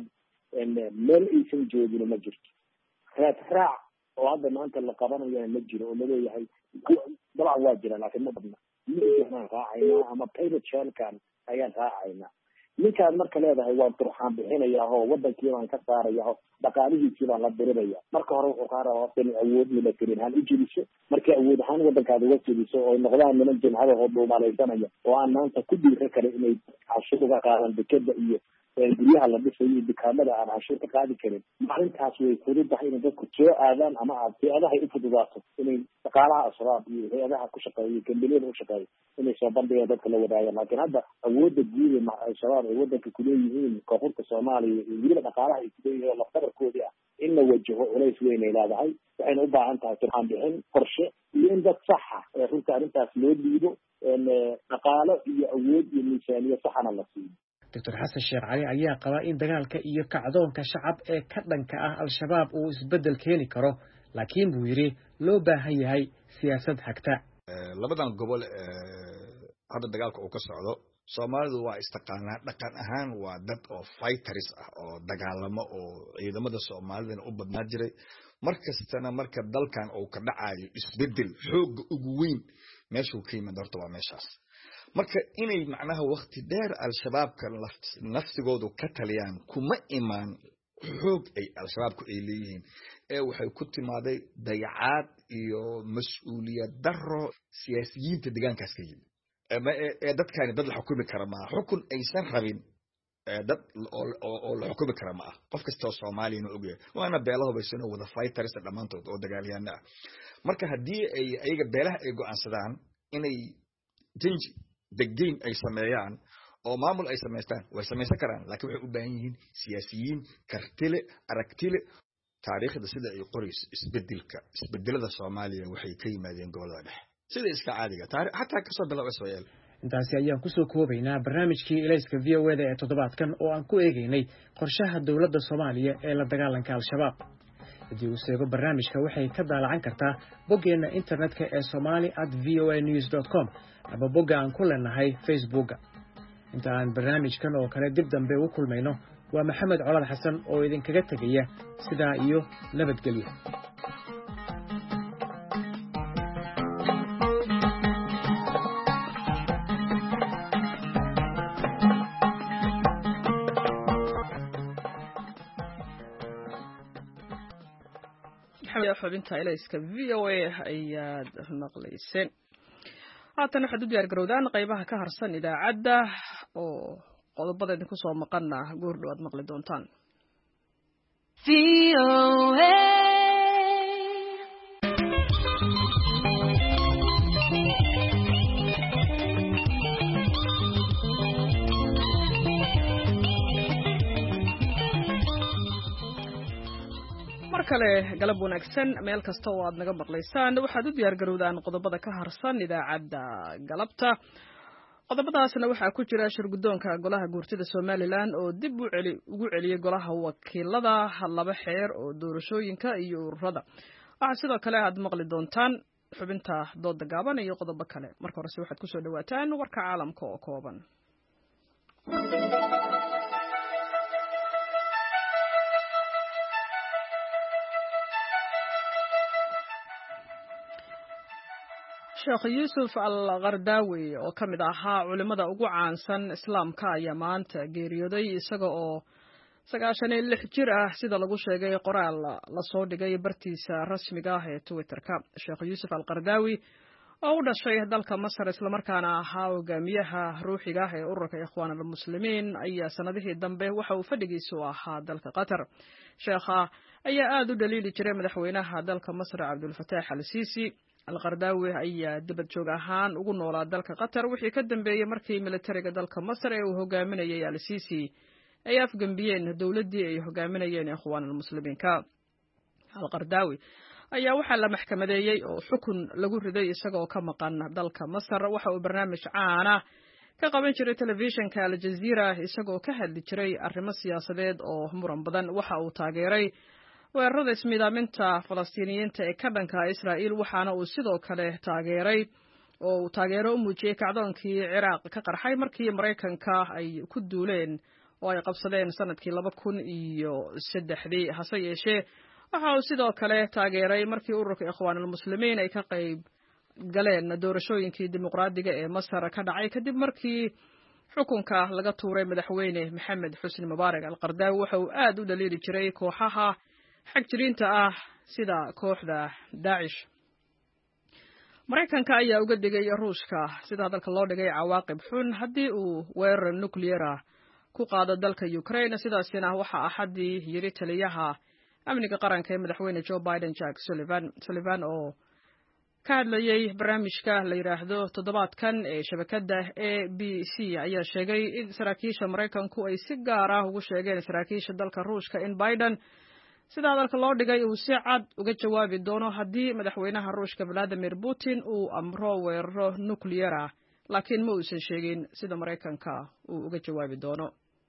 meel aysan joogin ma jirto raad raac oo hadda maanta la qabanayo ma jiro oo leeyahay dabcan waa jiraan laakiin ma badna midaan raacayna ama pilot shankan ayaan raacayna ninkaan marka leedahay waan turxaan bixinaya oo wadankii baan ka saaraya oo dhaqaalihiisii baan la diriraya marka hore wuxuu ka rabaa in awood military ahaan u jiliso markii awood ahaan wadankaada uga jiliso oo noqdaan niman jimcada oo dhuumalaysanaya oo aan maanta ku dhiira kale inay cashuur uga qaadan dekeda iyo guryaha la dhisayo iyo dukaamada aan cashuur ka qaadi karin maalintaas way fududahay in dadku soo aadaan ama aad hay-adaha ay u fududaato inay dhaqaalaha al-shabaab iyo hay-adaha ku shaqeeya gambeliyada u shaqeeya inay soo bandhigaan dadka la wadaagaan laakiin hadda awoodda guud ee al-shabaab ay wadanka kuleeyihiin koonfurta soomaaliya iyo weliba dhaqaalaha ay kuleeyihiin oo laftabarkoodii ah in la wajaho culays weyn ay leedahay waxayna u baahan tahay turxaan bixin qorshe iyo in dad saxa ee runta arrintaas loo dhiibo dhaqaalo iyo awood iyo miisaaniyo saxana la siiyo Doctor Xasan Sheekh Cali ayaa qaba in dagaalka iyo kacdoonka shacab ee ka dhanka ah al-shabaab uu isbedel keeni karo laakiin buu yiri loo baahan yahay siyaasad hagta labadan gobol hadda dagaalka uu ka socdo Soomaalidu waa istaqaanaa dhaqan ahaan waa dad oo fighters ah oo dagaalamo oo ciidamada Soomaalida u badnaa jiray markastana marka dalkan uu ka dhacayo isbedel xoog ugu weyn meeshuu ka yimid horta waa meeshaas marka inay macnaha waqti dheer al-shabaabka nafsigoodu ka taliyaan kuma imaan xoog ay al-shabaabku ay leeyihiin ee waxay ku timaaday dayacaad iyo mas'uuliyad darro siyaasiyiinta deegaankaas ka yimid ee dadkani dad la xukumi kara ma xukun aysan rabin dad oo la xukumi kara ma qof kasta oo Soomaaliyeed og yahay waana beelaha baysan wada fighters dhamaantood oo dagaalyahanna marka hadii ay ayaga beelaha ay go'aansadaan inay jinji the game ay sameeyaan oo maamul ay sameystaan way sameysan karaan laakiin waxay u baahan yihiin siyaasiyiin kartile aragtile taariikhda sida ay qorays isbedelka isbedelada Soomaaliya waxay ka yimaadeen gobolada dhexe sida iska caadiga taariikh hatta ka soo bilaabo Soomaaliya intaasi ayaan kusoo koobaynaa barnaamijkii ilayska v o eda ee toddobaadkan oo aan ku eegaynay qorshaha dowladda Soomaaliya ee la dagaalanka al-shabaab. haddii uu seego barnaamijka waxay ka daalacan kartaa boggeena internetka ee somali at v o a news dot com ama bogga aan ku leenahay facebooka. inta aan barnaamijkan oo kale dib dambe u kulmayno waa maxamed colad xasan oo idinkaga tegaya sidaa iyo nabadgelyo. xubinta ilayska v o a ayaad maqlayseen. haatan waxaad u diyaar garowdaan qaybaha ka harsan idaacadda oo qodobada idinku soo maqana goor dhow aad maqli doontaan. v o a kale galab wanaagsan meel kasta oo aad naga maqlaysaan waxaad u diyaar garowdaan qodobada ka harsan idaacadda galabta. qodobadaasna waxaa ku jira shirgudoonka golaha guurtida Somaliland oo dib u celi ugu celiyay golaha wakiilada laba xeer oo doorashooyinka iyo ururada. waxaa sidoo kale aad maqli doontaan xubinta dooda gaaban iyo qodobo kale. marka hore waxaad ku soo dhawaataan warka caalamka oo kooban. Sheekh Yusuf Al-Qardawi oo ka mid ahaa culimada ugu caansan islaamka ayaa maanta geeriyooday isaga oo sagaashan iyo lix jir ah sida lagu sheegay qoraal la soo dhigay bartiisa rasmiga ah ee Twitter-ka. Sheekh Yusuf Al-Qardawi oo u dhashay dalka Masar isla markaana ahaa hogaamiyaha ruuxiga ah ee ururka Ikhwan al-Muslimiin ayaa sanadihii dambe waxa uu fadhigiisu ahaa dalka Qatar. Sheekha ayaa aad u dhaliili jiray madaxweynaha dalka Masar Abdul Fattah al-Sisi. Al-Qardawi ayaa dibad joog ahaan ugu noolaa dalka Qatar wixii ka dambeeyay markii militariga dalka Masar ee uu hogaaminayay al-Sisi ay afgambiyeen dawladdii ay hogaaminayeen Ikhwan al-Muslimiinka. Al-Qardawi ayaa waxaa la maxkamadeeyay oo xukun lagu riday isagoo ka maqan dalka Masar. waxa uu barnaamij caan ah ka qaban jiray telefishinka Al Jazeera isagoo ka hadli jiray arrimo siyaasadeed oo muran badan. waxa uu taageeray weerarada ismiidaaminta Falastiiniyiinta ee ka dhanka Israa'iil waxaana uu sidoo kale taageeray oo uu taageero u muujiyay kacdoonkii Ciraaq ka qarxay markii Mareykanka ay ku duuleen oo ay qabsadeen sanadkii laba kun iyo saddexdii. hase yeeshee waxa uu sidoo kale taageeray markii ururka Ikhwan al-Muslimiin ay ka qayb galeen doorashooyinkii dimuqraadiga ee Masar ka dhacay kadib markii xukunka laga tuuray madaxweyne Maxamed Xusni Mubaarak. Al-Qardawi waxa uu aad u dhaliili jiray kooxaha xag jiriinta ah sida kooxda Daesh. Mareykanka ayaa uga digay Ruushka sida hadalka loo dhigay cawaaqib xun haddii uu weerar nuclear ah ku qaado dalka Ukraine. sidaasina waxa axadii yiri taliyaha amniga qaranka ee madaxweyne Joe Biden Jack Sullivan. Sullivan oo ka hadlayay barnaamijka la yiraahdo toddobaadkan ee shabakadda A B C ayaa sheegay in saraakiisha Mareykanku ay si gaar ah ugu sheegeen saraakiisha dalka Ruushka in Biden sida hadalka loo dhigay uu si cad uga jawaabi doono haddii madaxweynaha Ruushka Vladimir Putin uu amro weeraro nuclear ah laakiin ma uusan sheegin sida Mareykanka uu uga jawaabi doono.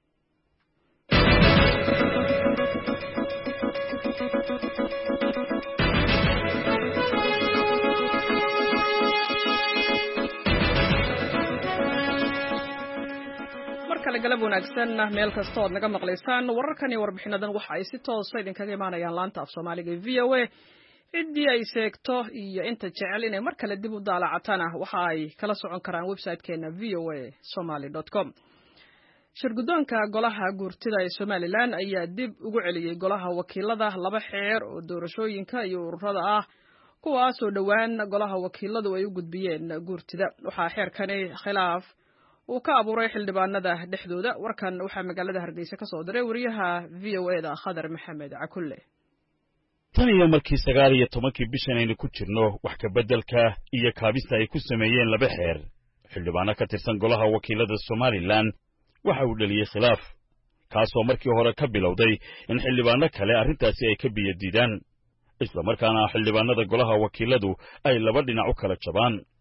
galab wanaagsan meel kasta oo naga maqlaysaan wararkan iyo warbixinadan waxa ay si toos ah idinkaga imaanayaan laanta af Soomaaliga V O A. cidii ay seegto iyo inta jecel inay mar kale dib u daalacatana waxa ay kala socon karaan website-keena v o a somali dot com. shirgudoonka golaha guurtida ee Somaliland ayaa dib ugu celiyay golaha wakiilada laba xeer oo doorashooyinka iyo ururada ah kuwaas oo dhawaan golaha wakiiladu ay u gudbiyeen guurtida. waxaa xeerkani khilaaf uu ka abuuray xildhibaanada dhexdooda. warkan waxaa magaalada Hargeysa ka soo diray wariyaha V O A da Khadar Maxamed Cakulle. tan iyo markii sagaal iyo tobankii bishan aynu ku jirno wax ka beddelka iyo kaabista ay ku sameeyeen laba xeer xildhibaano ka tirsan golaha wakiilada Somaliland waxa uu dhaliyay khilaaf kaasoo markii hore ka bilowday in xildhibaano kale arrintaasi ay ka biyadiidaan isla markaana xildhibaanada golaha wakiiladu ay laba dhinac u kala jabaan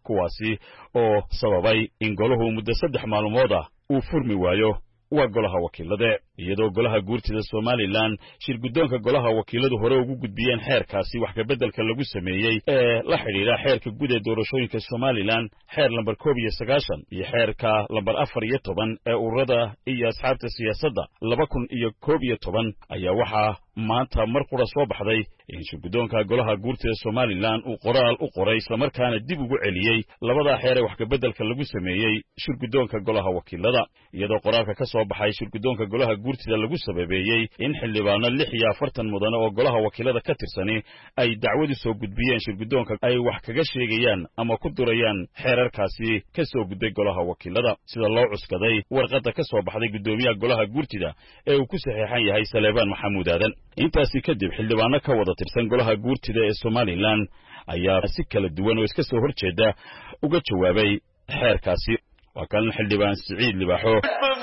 kuwaasi oo sababay in golahu muddo saddex maalmood ah uu furmi waayo waa golaha wakiilada iyadoo golaha guurtida Somaliland shir guddoonka golaha wakiiladu hore ugu gudbiyeen xeerkaasi wax ka bedelka lagu sameeyay ee la xiriira xeerka guud ee doorashooyinka Somaliland xeer lambar koob iyo sagaashan iyo xeerka lambar afar iyo toban ee ururada iyo asxaabta siyaasadda laba kun iyo koob iyo toban ayaa waxa maanta mar qura soo baxday in shir guddoonka golaha guurtida Somaliland uu qoraal u qoray isla markaana dib ugu celiyay labada xeer ee wax ka bedelka lagu sameeyay shir guddoonka golaha wakiilada iyadoo qoraalka ka soo baxay shir guddoonka golaha guurtida lagu sababeeyay in xildhibaano lix iyo afartan mudane oo golaha wakiilada ka tirsani ay dacwadu soo gudbiyeen shir guddoonka ay wax kaga sheegayaan ama ku durayaan xeerarkaasi ka soo gudbay golaha wakiilada sida loo cuskaday warqadda ka soo baxday guddoomiyaha golaha guurtida ee uu ku saxiixan yahay Saleebaan Maxamuud Aadan intaasi kadib xildhibaano ka wada tirsan golaha guurtida ee Somaliland ayaa si kala duwan oo iska soo horjeeda uga jawaabay xeerkaasi waa kan xildhibaan Siciid Libaaxo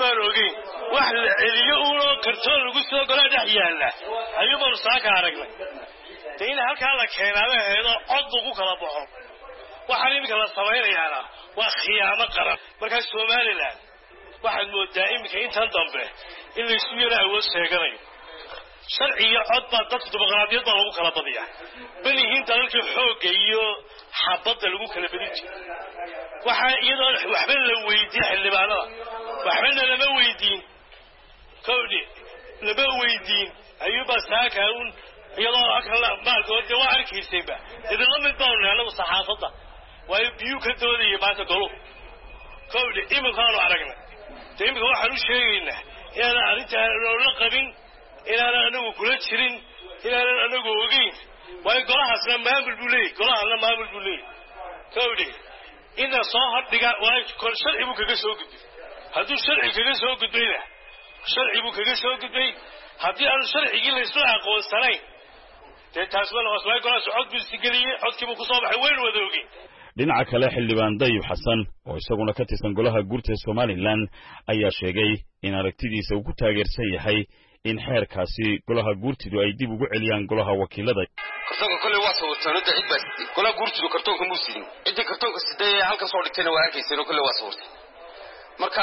wax la celiyo oo kartoon lagu soo galay dhex yaala ayuu bal saaka aragnay tiin halka la keenayo heedo cod ugu kala baxo waxa imika la sameeyayna waa khiyaamo qaran marka Somaliland waxaad moodaa imika intan dambe in la isku yara awood sheeganayo sharciyo cod baa dadka dimuqraadiyadda lagu kala badiyaa banihiin dalalka xoogga iyo xabadda lagu kala badin jiray waxa iyadoo waxba la weydiin xildhibaanada waxba lama weydiin كودي لما ويدين أيوب ساكن يلا أكل ما قلت وارك يسيبه إذا لم يدون أنا وصحافته ويبيو كتودي ما تقولوا كودي إما كانوا عرقنا تيم هو حلو شيء أنا أريد أن أقبل إلى أنا وكل شرين إلى أنا وجين ويقولها سلام ما بالبولي قولها أنا ما بالبولي كودي إن صاحب دقا وكل شرع يبوك جسوق هذا الشرع كجسوق بينه sharci buu kaga soo gudbay hadii aan sharciga la isla aqoonsanayn taasbana wasbay go'aan cod bil sigaliye codkii ku soo baxay weyn wadoogi dhinaca kale xildhibaan Dayib Xasan oo isaguna ka tirsan golaha guurtida Somaliland ayaa sheegay in aragtidiisa uu ku taageersan yahay in xeerkaasi golaha guurtidu ay dib ugu celiyaan golaha wakiilada kartoonka kale waa soo tanada cid bas golaha guurtidu kartoonka muusin cid kartoonka sidee halka soo dhigtayna waa arkaysay kale waa soo marka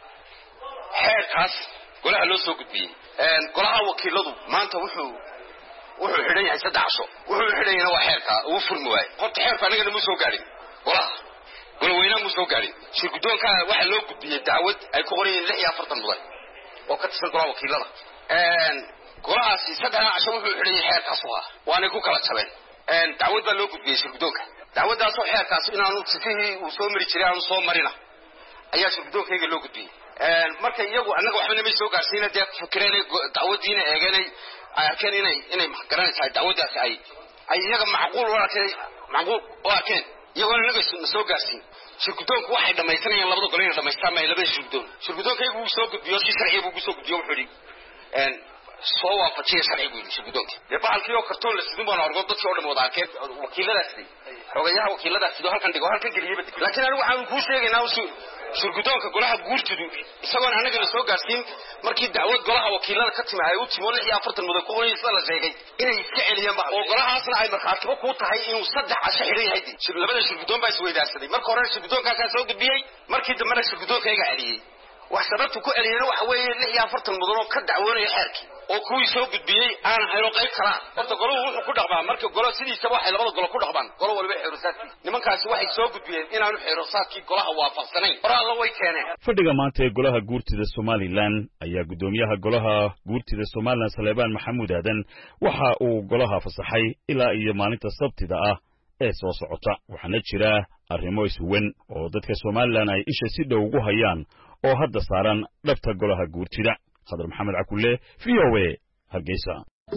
xeerkaas golaha loo soo gudbiyay een golaha wakiiladu maanta wuxuu wuxuu xidhan yahay saddex casho wuxuu xidhan yahay waa xeerka uu furmi waay horta xeerka anaga ma soo gaarin golaha golweynaha ma soo gaarin shir guddoonka waxa loo gudbiyay dacwad ay ku qorayeen lix iyo afartan mudan oo ka tirsan golaha wakiilada een golahaasi saddex casho wuxuu xidhan yahay xeerkaas waana ku kala jabeen een dacwad baa loo gudbiyay shir guddoonka dacwadaas oo xeerkaas inaanu sifihii uu soo mari jiray aan soo marina ayaa shir guddoonkayga loo gudbiyay marka iyagu anaga waxba nama soo gaarsiina dee fikireen dacwadiina eeganay arkeen inay inay garanaysaa dacwadaas ay ay iyaga macquul walaakay macquul walaakeen iyagoo naga soo gaarsiin shirkudoonku waxay dhamaysanayaan labada gol inay dhamaystaan ma labada shirkudoon shirkudoonkaygu uu soo gudbiyo si sharci buu soo gudbiyo wuxuu yiri een soo waafajiya sharcigu shirkudoonka dee baalkii oo kartoon la sidoo baan argo dadkii oo dhan wada arkeen wakiiladaas xogayaha wakiiladaas sidoo halkan dhigo halkan geliyay laakiin anigu waxaan ku sheegaynaa shirkudoonka golaha guurtidu isagoo anaga la soo gaarsiin markii dacwad golaha wakiilada ka timaay uu timo lix iyo afartan muddo ku qoraysa la sheegay inay iska celiyaan oo golahaasna ay markaatiba ku tahay inuu saddex casho xidhan yahay shir labada shirkudoon baa isweydaarsaday marka hore shirkudoonka ka soo gudbiyay markii dambe shirkudoonka iga celiyay wax sababtu ku celiyay waxa weeye lix iyo afartan muddo oo ka dacwoonaya xeerkii oo kuwii soo gudbiyay aan hayro qayb kala horta goluhu wuxuu ku dhaqmaa marka golo sidiisa waxay labada golo ku dhaqmaan golo walba xeerusaadkii nimankaasi waxay soo gudbiyeen inaanu xeerusaadkii golaha waafaqsanayn qoraal way keeneen fadhiga maanta ee golaha guurtida Somaliland ayaa gudoomiyaha golaha guurtida Somaliland Saleebaan Maxamuud Aadan waxa uu golaha fasaxay ilaa iyo maalinta Sabtida ah ee soo socota waxaana jira arrimo isweyn oo dadka Somaliland ay isha si dhow ugu hayaan oo hadda saaran dhabta golaha guurtida خضر محمد عكولة في يوه هرقيسة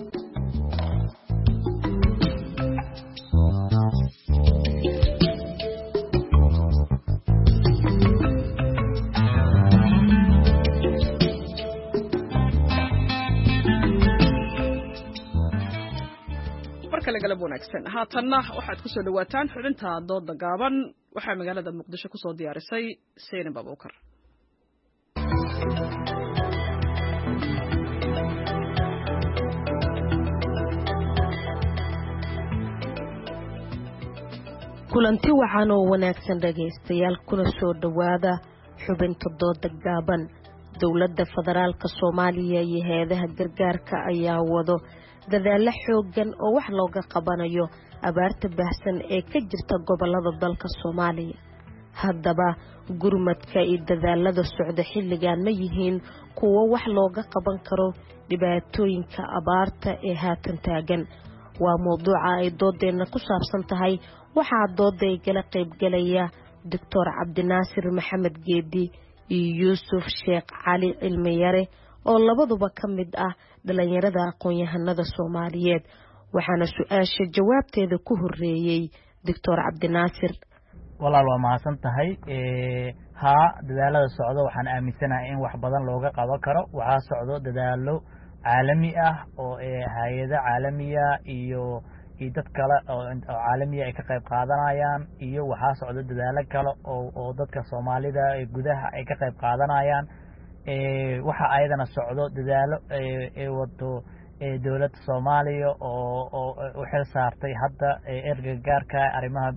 marka la galab wanaagsan haatanna waxaad ku soo dhawaataan xubinta dooda gaaban waxa magaalada Muqdisho ku soo diyaarisay Seenab Abuukar kulanti wacan oo wanaagsan dhagaystayaal kuna soo dhawaada xubinta dooda gaaban dowladda federaalka Soomaaliya iyo hay'adaha gargaarka ayaa wado dadaalo xoogan oo wax looga qabanayo abaarta baahsan ee ka jirta gobolada dalka Soomaaliya haddaba gurmadka iyo dadaalada socda xilligan ma yihiin kuwo wax looga qaban karo dhibaatooyinka abaarta ee haatan taagan waa mowduuca ay doodeena ku saabsan tahay waxaa dooday gala qayb galaya Doctor Cabdinaasir Maxamed Geedi iyo Yuusuf Sheekh Cali Cilmiyare oo labaduba ka mid ah dhalinyarada aqoon-yahanada Soomaaliyeed waxaana su'aasha jawaabteeda ku horeeyay Doctor Cabdinaasir walaal waa mahadsan tahay ee ha dadaalada socdo waxaan aaminsanahay in wax badan looga qaban karo waxa socdo dadaalo caalami ah oo ee hay'ado caalamiya iyo iyo dad kale oo caalamiya ay ka qayb qaadanayaan iyo waxa socdo dadaalo kale oo oo dadka Soomaalida ee gudaha ay ka qayb qaadanayaan ee waxa ayadana socdo dadaalo ee wado ee dawladda Soomaaliya oo oo u xil saartay hadda erga gaarka arrimaha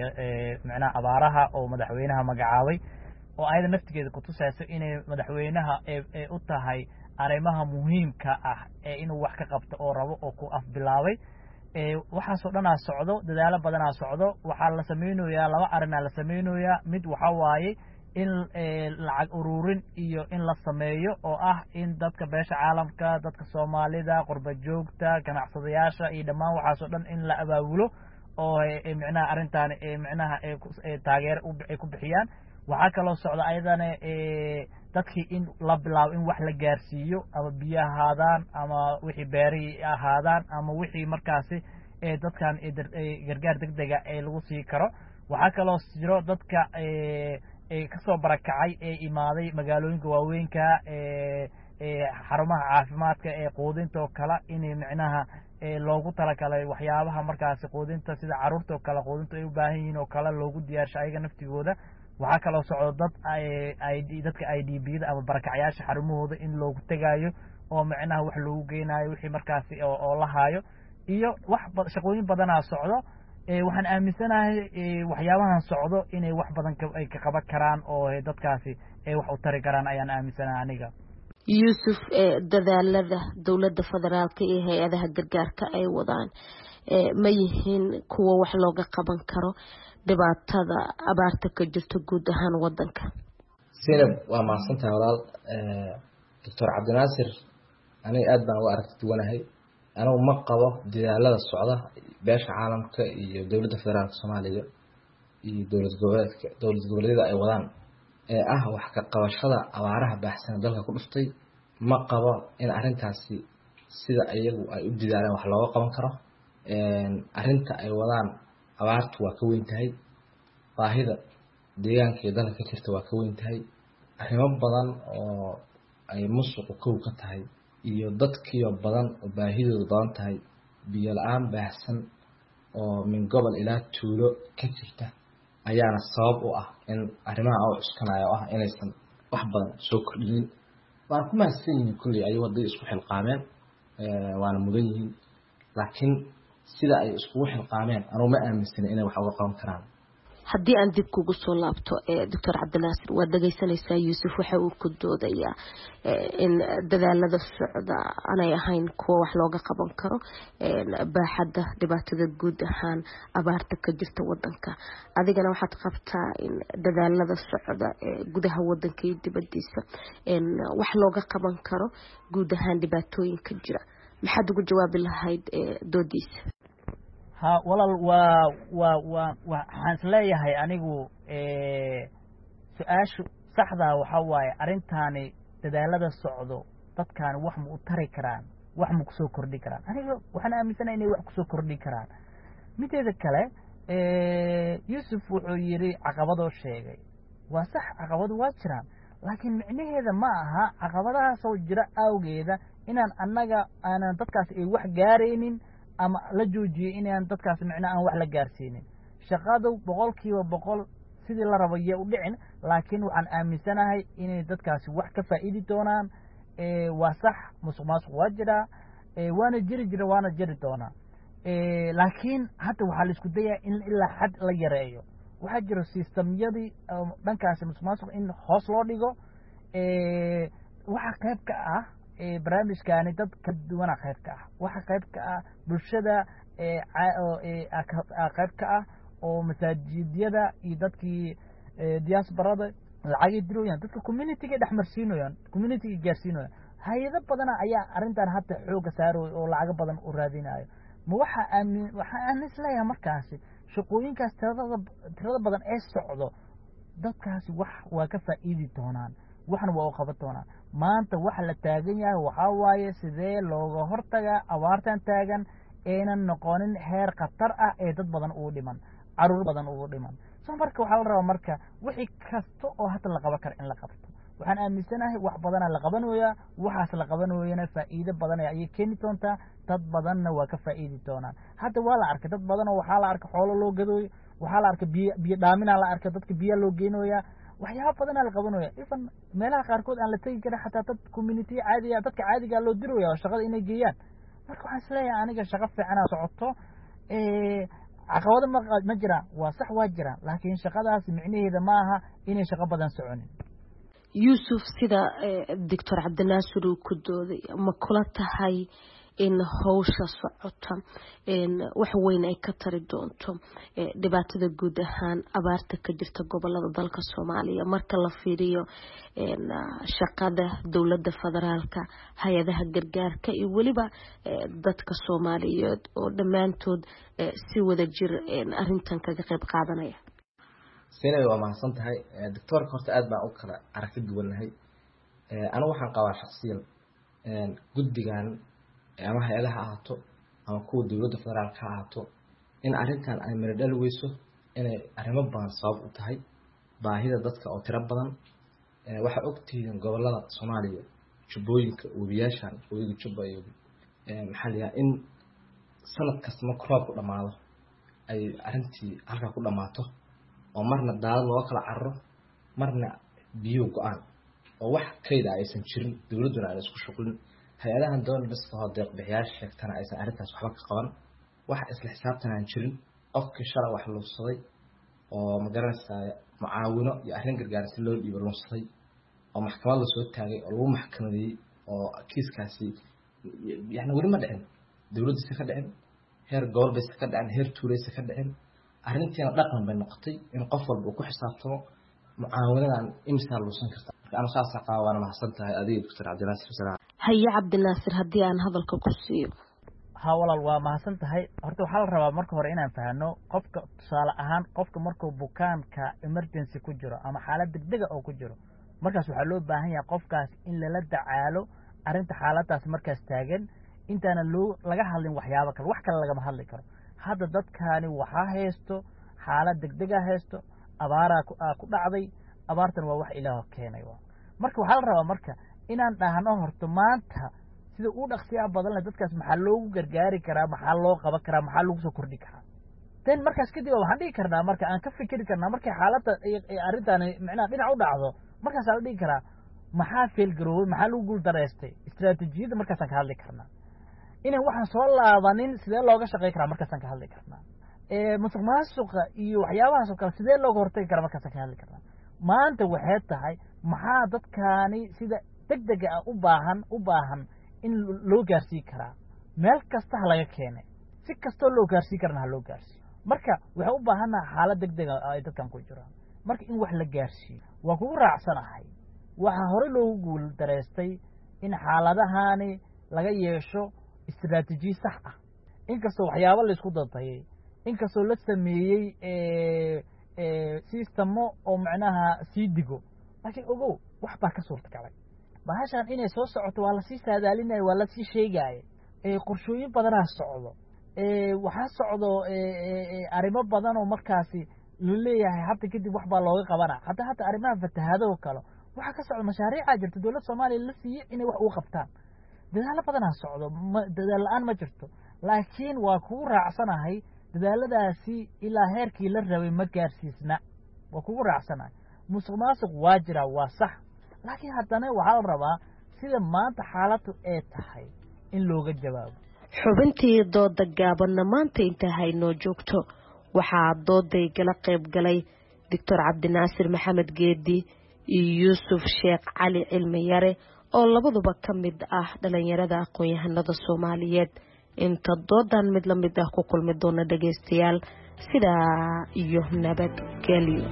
ee macna abaaraha oo madaxweynaha magacaabay oo ayada naftigeeda ku tusayso inay madaxweynaha ee u tahay arrimaha muhiimka ah ee inuu wax ka qabto oo rabo oo ku afbilaabay ee waxa soo dhanaa socdo dadaalo badan ah socdo waxa la sameeynaya laba arin la sameeynaya mid waxa waaye in lacag ururin iyo in la sameeyo oo ah in dadka beesha caalamka dadka Soomaalida qurba joogta ganacsadayaasha iyo dhamaan waxa soo dhan in la abaabulo oo ee macnaha arintan ee macnaha ee taageer ay ku bixiyaan waxa kale oo socda ayadana ee dadkii in la bilaabo in wax la gaarsiiyo ama biyaha ahaadaan ama wixii beeri ahaadaan ama wixii markaasi ee dadkan gargaar degdega ee lagu sii karo waxa kale oo jiro dadka ee ee ka soo barakacay ee imaaday magaalooyinka waaweynka ee ee xarumaha caafimaadka ee quudinta oo kala inay macnaha ee loogu talagalay waxyaabaha markaasi quudinta sida caruurta oo kala quudinta ay u baahan yihiin oo kala loogu diyaarshay ayaga naftigooda waxa kale oo socdo dad ay ay dadka I D B-da ama barakacyaasha xarumahooda in loogu tagaayo oo macnaha wax loogu geynayo wixii markaasi oo la haayo iyo wax shaqooyin badan ah socdo ee waxaan aaminsanahay waxyaabahan socdo inay wax badan ay ka qaban karaan oo dadkaasi ay wax u tari karaan ayaan aaminsanahay aniga Yuusuf ee dadaalada dawladda federaalka iyo hay'adaha gargaarka ay wadaan ee ma yihiin kuwa wax looga qaban karo dhibaatada abaarta ka jirta guud ahaan wadanka Sinab waa maasanta walaal ee Doctor Cabdinaasir aniga aad baan u aragti duwanahay anigu ma qabo dadaalada socda beesha caalamka iyo dawladda federaalka Soomaaliya iyo dawlad goboleedka dawlad goboleedyada ay wadaan ee ah wax ka qabashada abaaraha baahsan dalka ku dhuftay ma qabo in arintaasi sida ayagu ay u dadaalaan wax looga qaban karo ee arinta ay wadaan abaartu waa ka weyn tahay baahida deegaanka ee dalka ka jirta waa ka weyn tahay arrimo badan oo ay musuq kow ka tahay iyo dadkiyo badan oo baahidoodu badan tahay biyo la'aan baahsan oo min gobol ilaa tuulo ka jirta ayaana sabab u ah in arrimaha oo cuskanayo ah inaysan wax badan soo kordhin waan ku mahadsan yihiin kulli ay waday isku xilqaameen ee waana mudan yihiin laakiin sida ay isku xilqaameen anuu ma aaminsan inay wax uga qaban karaan haddii aan dib kugu soo laabto ee Doctor Cabdinaasir waa dhageysanaysaa Yuusuf waxa uu ku doodayaa in dadaalada socda aanay ahayn kuwa wax looga qaban karo ee baaxadda dhibaatada guud ahaan abaarta ka jirta wadanka adigana waxaad qabtaa in dadaalada socda ee gudaha wadanka iyo dibadiisa in wax looga qaban karo guud ahaan dhibaatooyinka jira maxaad ugu jawaabi lahayd doodiisa ha walal waa waa waa waxaan leeyahay anigu ee su'aashu saxda waxa waaye arintani dadaalada socdo dadkan wax ma u tari karaan wax ma ku soo kordhi karaan aniga waxaan aaminsanahay inay wax ku soo kordhi karaan mideeda kale ee Yuusuf wuxuu yiri caqabado sheegay waa sax caqabado waa jiraan laakiin micnaheeda ma aha caqabadaha soo jira awgeeda inaan annaga aanan dadkaas ay wax gaareynin ama la joojiyay inaan dadkaas macna aan wax la gaarsiinin shaqadu boqolkiiba boqol sidii la rabo iyo u dhicin laakiin waxaan aaminsanahay inay dadkaasi wax ka faa'iidi doonaan ee waa sax musuqmaasuq waa jira ee waana jiri jira waana jiri doonaa laakiin hadda waxaa la isku dayaa in ilaa xad la yareeyo waxaa jiro systemyadii dhankaasi musuqmaasuq in hoos loo dhigo waxa qayb ka ah barnaamijkaani dad kala duwana qayb ka ah waxa qayb ka ah bulshada qayb ka ah oo masaajidyada iyo dadkii diasporada lacagay dirooyaan dadka communityga dhexmarsiinayaan communityga gaarsiinayaan hay'ado badan ayaa arrintan hadda xooga saarooy oo lacago badan u raadinayo ma waxa aamin waxa aan isleeyahay markaasi shaqooyinkaas tirada tirada badan ee socdo dadkaasi wax waa ka faa'iidi doonaan waxna waa u qaban doonaan maanta waxa la taagan yahay waxaa waaye sidee looga hortagaa abaartan taagan aynan noqonin heer khatar ah ee dad badan ugu dhiman caruur badan ugu dhiman soo marka waxaa la rabaa marka wixii kasta oo hadda la qaban karo in la qabto waxaan aaminsanahay wax badanaa la qabanooyaa waxaas la qabanooyana faa'iido badan ayay keeni doontaa dad badanna waa ka faa'iidi doonaan hadda waa la arkay dad badan oo waxaa la arkay xoolo loo gadooyo waxaa la arkay biyo biyo dhaaminaa la arkay dadka biyo loo geynayaa waxyaaba badanaa la qabanooya ifan meelaha qaarkood aan la tegi karin xataa dad community caadiga dadka caadigaa loo dirooya oo shaqada inay geeyaan marka waxaan isleeyahay aniga shaqo fiicanaa socoto caqabado ma ma jiraan waa sax waa jiraan laakiin shaqadaasi micnaheeda ma aha inay shaqo badan soconin yuusuf sida doctor cabdinaasir uu ku dooday ma kula tahay in hawsha socota wax weyn ay ka tari doonto dhibaatada guud ahaan abaarta ka jirta gobolada dalka Soomaaliya marka la fiiriyo shaqada dawladda federaalka hay'adaha gargaarka iyo waliba dadka Soomaaliyeed oo dhamaantood si wada jir arrintan kaga qayb qaadanaya seenay waa mahadsan tahay doctorka horta aad baan u kala aragti duwanahay anigu waxaan qabaa shakhsiyan guddigan ama hay'adaha ahaato ama kuwa dawladda federaalka ha ahaato in arrintan ay miradhal weyso inay arrimo badan sabab u tahay baahida dadka oo tiro badan waxaa ogtihiin gobolada Soomaaliya jubbooyinka webiyaashan webiga Jubba iyo maxaa la in sanad kasta marka roobku dhamaado ay arrintii halka ku dhamaato oo marna daadad loo kala carro marna biyo go'aan oo wax kayda aysan jirin dawladuna ay isku shuqulin hay'adahan dawladda oo deeq bixiyaasha sheegtana aysan arrintaas waxba ka qaban wax isla xisaabtan aan jirin qofkii shalay wax luusaday oo magaranaysaa mucaawino iyo arrin gargaar si loo dhiibo luusaday oo maxkamad la soo taagay oo lagu maxkamadeeyay oo kiiskaasi yani weli ma dhicin dawladda si ka dhicin heer gobol bay ka dhicin heer tuulaysa ka dhicin arrintiina dhaqan bay noqotay in qof walba ku xisaabtamo mucaawinadan imisa luusan karta marka ana saas aqaa waana mahadsan tahay adiga doctor cabdinaasir salaam haye cabdinaasir haddii aan hadalka ku siiyo ha walaal waa mahadsan tahay horta waxaa la rabaa marka hore inaan fahanno qofka tusaale ahaan qofka markuu bukaanka emergency ku jiro ama xaalad degdega oo ku jiro markaas waxaa loo baahan yahay qofkaas in lala dacaalo arrinta xaaladaas markaas taagan intaana loo laga hadlin waxyaabo kale wax kale lagama hadli karo hadda dadkaani waxaa haysto xaalad degdega haysto abaaraa ku dhacday abaartan waa wax ilaah keenay marka waxaa la rabaa marka inaan dhahno horto maanta sida uu dhaqsiyaa badan leh dadkaas maxaa loogu gargaari karaa maxaa loo qaban karaa maxaa lagu soo kordhi karaa tan markaas kadib waxaan dhigi karnaa marka aan ka fikiri karnaa markay xaaladda arrintan macnaha dhinac u dhacdo markaas la dhigi karaa maxaa fail garoobay maxaa lagu guul dareystay istiraatiijiyada markaasaan ka hadli karnaa inaan waxaan soo laabanin sidee looga shaqey karaa markaasaan ka hadli karnaa musuq maasuqa iyo waxyaabahaas oo kale sidee looga hortagi karaa markaasaan ka hadli karnaa maanta waxay tahay maxaa dadkaani sida degdega ah u baahan u baahan in loo gaarsiin karaa meel kasta ha laga keenay si kastoo loo gaarsiin karana ha loo gaarsiiyo marka waxay u baahannaha xaalad degdega ay dadkan ku jiraan marka in wax la gaarsiiyo waa kugu raacsanahay waxaa horey loogu guul dareystay in xaaladahani laga yeesho istiraatiiji sax ah inkastoo waxyaabo la isku dadayay inkastoo la sameeyey sistemo oo macnaha sii digo laakiin ogow wax baa ka suurta galay bahashan inay soo socoto waa lasii saadaalinaya waa lasii sheegaya qorshooyin badanaa socdo waxaa socdo arrimo badan oo markaasi la leeyahay hadda kadib wax baa looga qabana hadda hadda arrimaha fatahaado kale waxaa ka socda mashaariica jirta dowladda Soomaaliya la siiyay inay wax u qabtaan dadaalo badanaa socdo dadaal la'aan ma jirto laakiin waa kugu raacsanahay dadaaladaasi ilaa heerkii la rabay ma gaarsiisna waa kugu raacsanahay musuq maasuq waa jira waa sax laakiin haddana waxaa la rabaa sida maanta xaaladdu ay tahay in looga jawaabo xubintii dooda gaabanna maanta inta haynoo joogto waxaa dooday gala qayb galay doctor cabdinaasir maxamed geedi iyo yuusuf sheekh cali cilmi yare oo labaduba ka mid ah dhalinyarada aqoon-yahanada Soomaaliyeed inta doodan mid la mid ah ku kulmi doona dhageystayaal sidaa iyo nabadgelyo.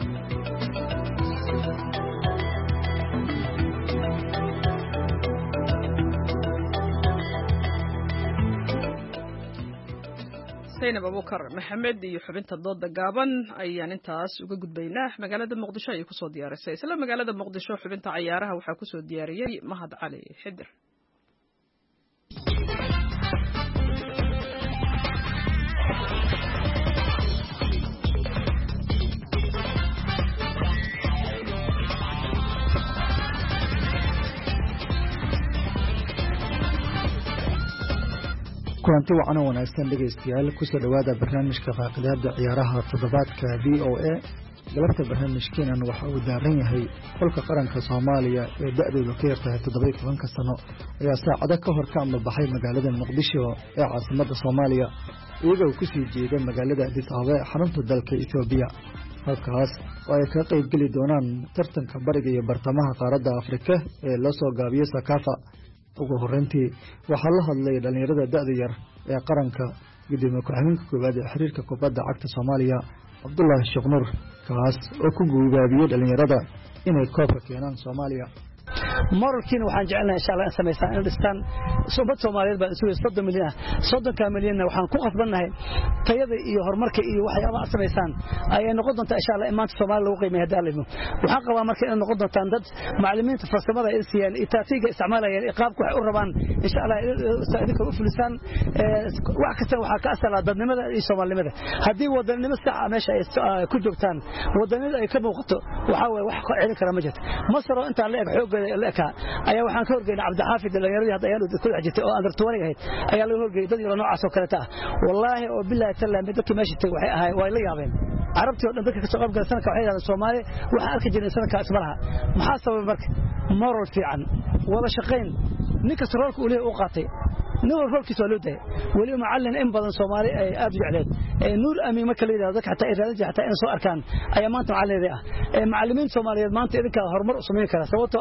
Zainab Abubakar Maxamed iyo xubinta dooda gaaban ayaan intaas uga gudbaynaa magaalada Muqdisho ay ku soo diyaarisay isla magaalada Muqdisho xubinta ciyaaraha waxaa ku soo diyaariyay Mahad Cali Xidir. kulanti wacan oo wanaagsan dhegeystayaal ku soo dhawaada barnaamijka faaqidaada ciyaaraha toddobaadka V O A galabta barnaamijkeenan waxa uu daaran yahay xulka qaranka Soomaaliya ee da'doodu ka yartahay toddoba iyo toban sano ayaa saacado ka hor ka ambabaxay magaalada Muqdisho ee caasimadda Soomaaliya iyagoo ku sii jeeda magaalada Addis Ababa ee xarunta dalka Itoobiya halkaas oo ay ka qayb geli doonaan tartanka bariga iyo bartamaha qaaradda Afrika ee la soo gaabiyo Sakafa ugu horeyntii waxaa la hadlay dhalinyarada da'da yar ee qaranka gudoomiye ku-xigeenka koowaad ee xiriirka kubadda cagta Soomaaliya Cabdullaahi Sheekh Nuur kaas oo ku guubaabiyay dhalinyarada inay koobka keenaan Soomaaliya markiina waxaan jecelnahay insha Allah in sameeysan in dhistaan suubad Soomaaliyeed baa isugu soddon milyan soddon milyan waxaan ku qasbanahay tayada iyo horumarka iyo waxyaabaha sameeysan ay noqon doontaa insha Allah imaanta Soomaaliya lagu qiimeeyo daalimo waxaan qabaa markii in noqon doontaan dad macallimiinta farsamada ay siiyaan itaatiga isticmaalayaan iqaabku wax u rabaan insha Allah idinka u fulisaan wax kasta waxa ka asala dadnimada iyo Soomaalinimada hadii wadanimada sax ah meesha ay ku joogtaan wadanimada ay ka muuqato waxa way wax ka celin kara ma jirto Masar oo inta la eeg xoog laka ayaa waxaan ka horgeynay Cabdi Xaafid dhalinyarada hadda ayaan ku xajitay oo under twenty ahayd ayaa laga horgeeyay dad yar noocaas oo kale taa wallahi oo billahi taala mid dadka meesha tagay waxay ahay way la yaabeen carabtii oo dhan dadka ka soo qayb galay sanadka waxay yiraahdeen Soomaali waxa arki jireen sanadka ismaraha maxaa sabab marka moral fiican wada shaqeyn ninka saraalka uu leeyahay uu qaatay نور فوق سولده ولي معلن إن بدن صومالي أبي عليه نور أمي ما كلي ذاك حتى إذا حتى إن سو أركان أي ما أنت معلم ذا معلمين صوماليين ما أنت إذا هرمر صومالي كلا سوته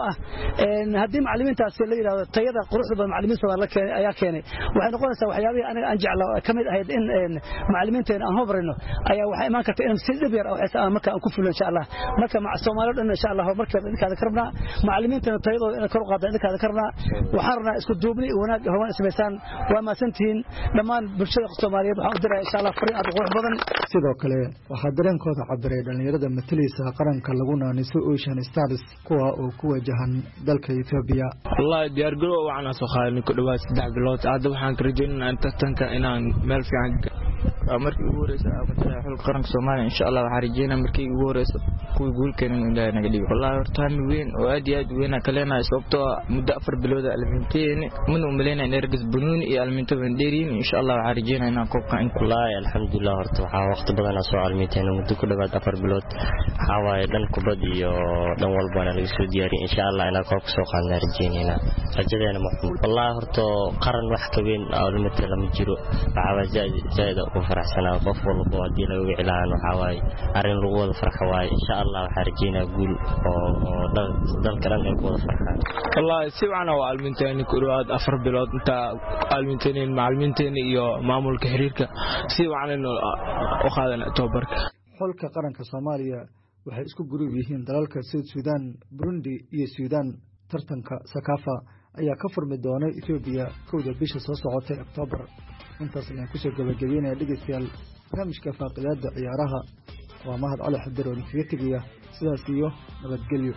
أه هدي معلمين تأسيل لي تيدا قرص بالمعلمين صومالي لك أيا كاني وإحنا قلنا سوى حيابي أنا أنجع له كم هيد إن معلمين تين أنهو برينه أيا وحي ما كنت إن سيدبير أو حتى مكة أنكفل إن شاء الله مكة مع الصومالي إن شاء الله مركب إنك هذا كربنا معلمين تين تيدا إن كرو قاعد إنك هذا كربنا وحرنا اسكت دوبني وناد هو اسمه وما سنتين دمان bulshada Soomaaliyeed waxa u diray insha Allah fariin aad qurux badan sidoo kale waxa dareenkooda cabiray dhalinyarada mataleysa qaranka lagu naaniso Ocean Stars kuwa oo ku wajahan dalka Ethiopia wallahi diyaar garow waxaan soo qaadanay ku dhawaad saddex bilood aad waxaan ka rajaynaynaa inta tanka inaan meel fiican markii ugu horeysay matalay xulka qaranka Soomaaliya insha Allah waxaan rajaynaynaa markii ugu horeysay kuwa guulkeena Ilaahay naga dhigo wallahi hortaan weyn oo aad iyo aad weyn ka leenahay sababtoo muddo afar bilood alminteen min umaleena in ergas bunuun iyo alminto bandeerin insha Allah waxaan rajaynaynaa inaan koobka in wallahi alxamdulillah horta waxa waqti badan soo alminteen muddo ku dhawaad afar bilood waxa waaye dhan kubad iyo dhan walba laga soo diyaariyay insha Allah inaan koobka soo qaadnaa rajaynayna rajadeena maxmud wallahi horta qaran wax ka weyn alminto lama jiro waxa waaye zaid oo faraxsanaa qof walba oo hadii lagu cilaan waxa waaye arin lagu wada farxo waaye insha Allah waxaan rajaynaa guul oo dalka dhan ay ku wada farxaan wallahi si wacan oo alminteen ku dhawaad afar bilood inta alminteen macalimiinteen iyo maamulka xiriirka si wacan oo qaadana tababarka xulka qaranka Soomaaliya waxay isku gurub yihiin dalalka South Sudan Burundi iyo Sudan tartanka Sakafa ayaa ka furmi doona Ethiopia kowda bisha soo socotay October intaas ayaan ku soo gabagabeynaa dhageystayaal barnaamijka faaqidaada ciyaaraha waa Mahad Cali Xidir oo kaga tagaya sidaas iyo nabadgelyo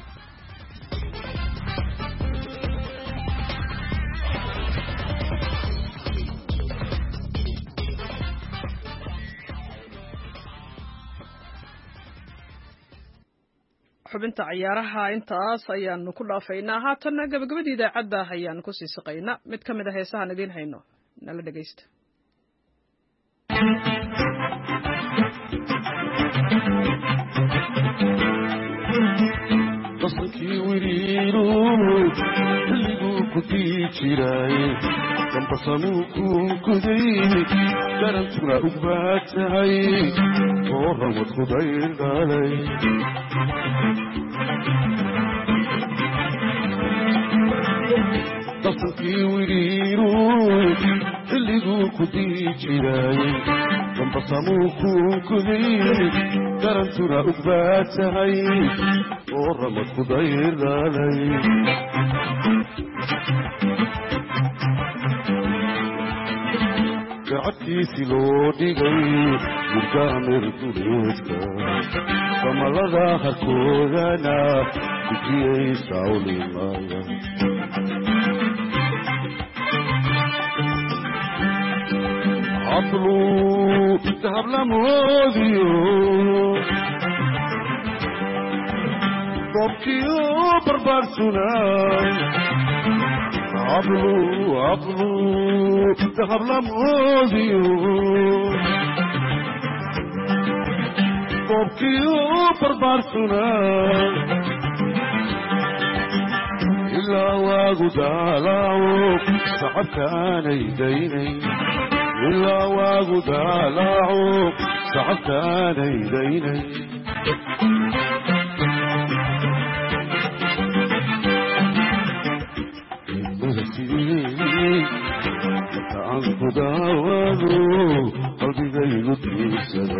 xubinta ciyaaraha intaas ayaanu ku dhaafaynaa haatan gabagabadii idaacadda ayaan ku sii saqaynaa mid ka mid ah heesahan idiin hayno nala dhageysta تصل daltankii wiriiru xilliguu ku dii jiray dambasamuu kuunkuday garantuna u baad tahay oo ramad ku dayr dhalay daltankii wiriiru xilliguu ku dii jiray dambasamuu kuunkuday garantuna u baad tahay oo ramad ku dayr dhalay gacadkiisi loo dhigay murgaamir duleedka samalada harkoodana gujiyay sawlimaya hablu dahab lamoodiyo dobkiyo barbaarsunay hablu hablu dahab lamoodiyo dobkiyo barbaarsunay ilaa waagu daalaaco sacabka aanay daynayn ilaa waagu daalaaco sacabka aanay daynayn marka aan ku daawado qalbigaygu diirsada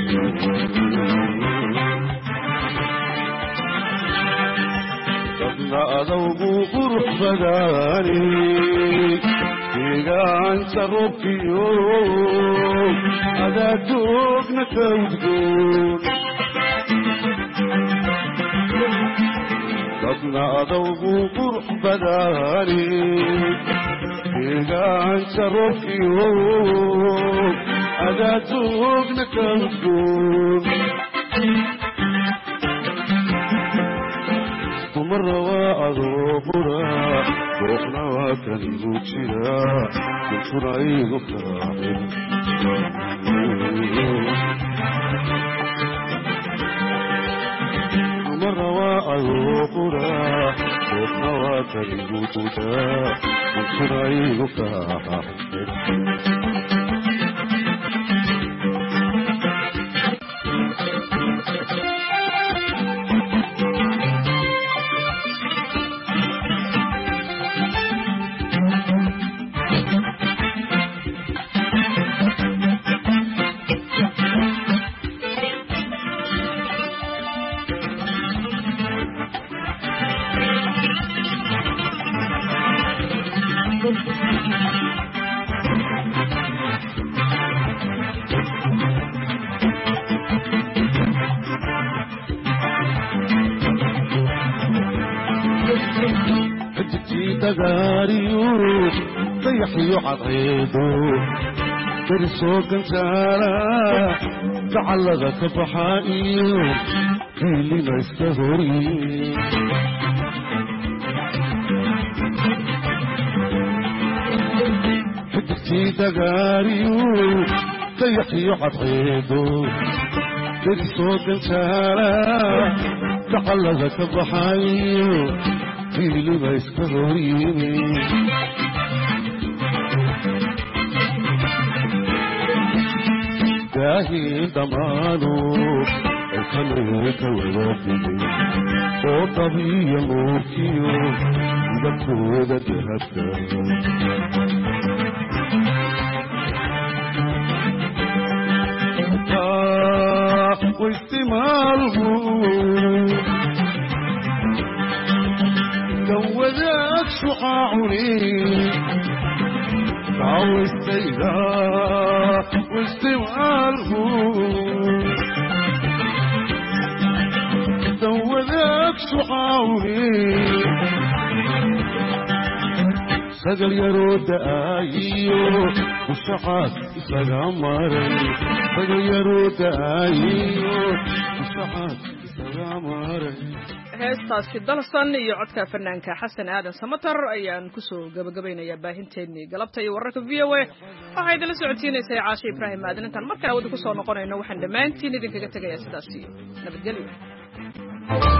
dadna adawgu qurux badaani deegaanka roobkiyo adaa doogna ka udgoon dadna adawgu qurux badaani deegaanka roobkiyo adaa doogna ka udgoon dumara waa adoo qura dooqna waa kan igu jira kuntuna igu karaacin dumara waa adoo qura dooqna waa kan igu jira kuntuna igu karaacin dayaxyo cadceedo darisoo gantaala gacallada ka baxaa iyo hiilina iska hori xidigtii dagaariyo dayaxyo cadceedo darisoo gantaala gacallada ka baxaa iyo hiilina iska horyimi daahiin dhammaanu ay kameeka wadadigay oo dabiyo nuurkiyo midabkooda dahabka waistimaalhu kan wadaag shucaacuni عاوزتيها واستمعاله دوذاك شعاوري سجل يرود آيو وشعات سلاماري سجل يرود آيو وشعات سلاماري heestaasi dalsan iyo codka fanaanka xasan aadan samatar ayaan kusoo gabagabaynayaa baahinteennii galabta iyo wararka v o a waxaa idinla socodsiinaysay caashe ibraahim aadan intaan mar kale wada kusoo noqonayno waxaan dhammaantiin idinkaga tegayaa sidaas iyo nabadgelyo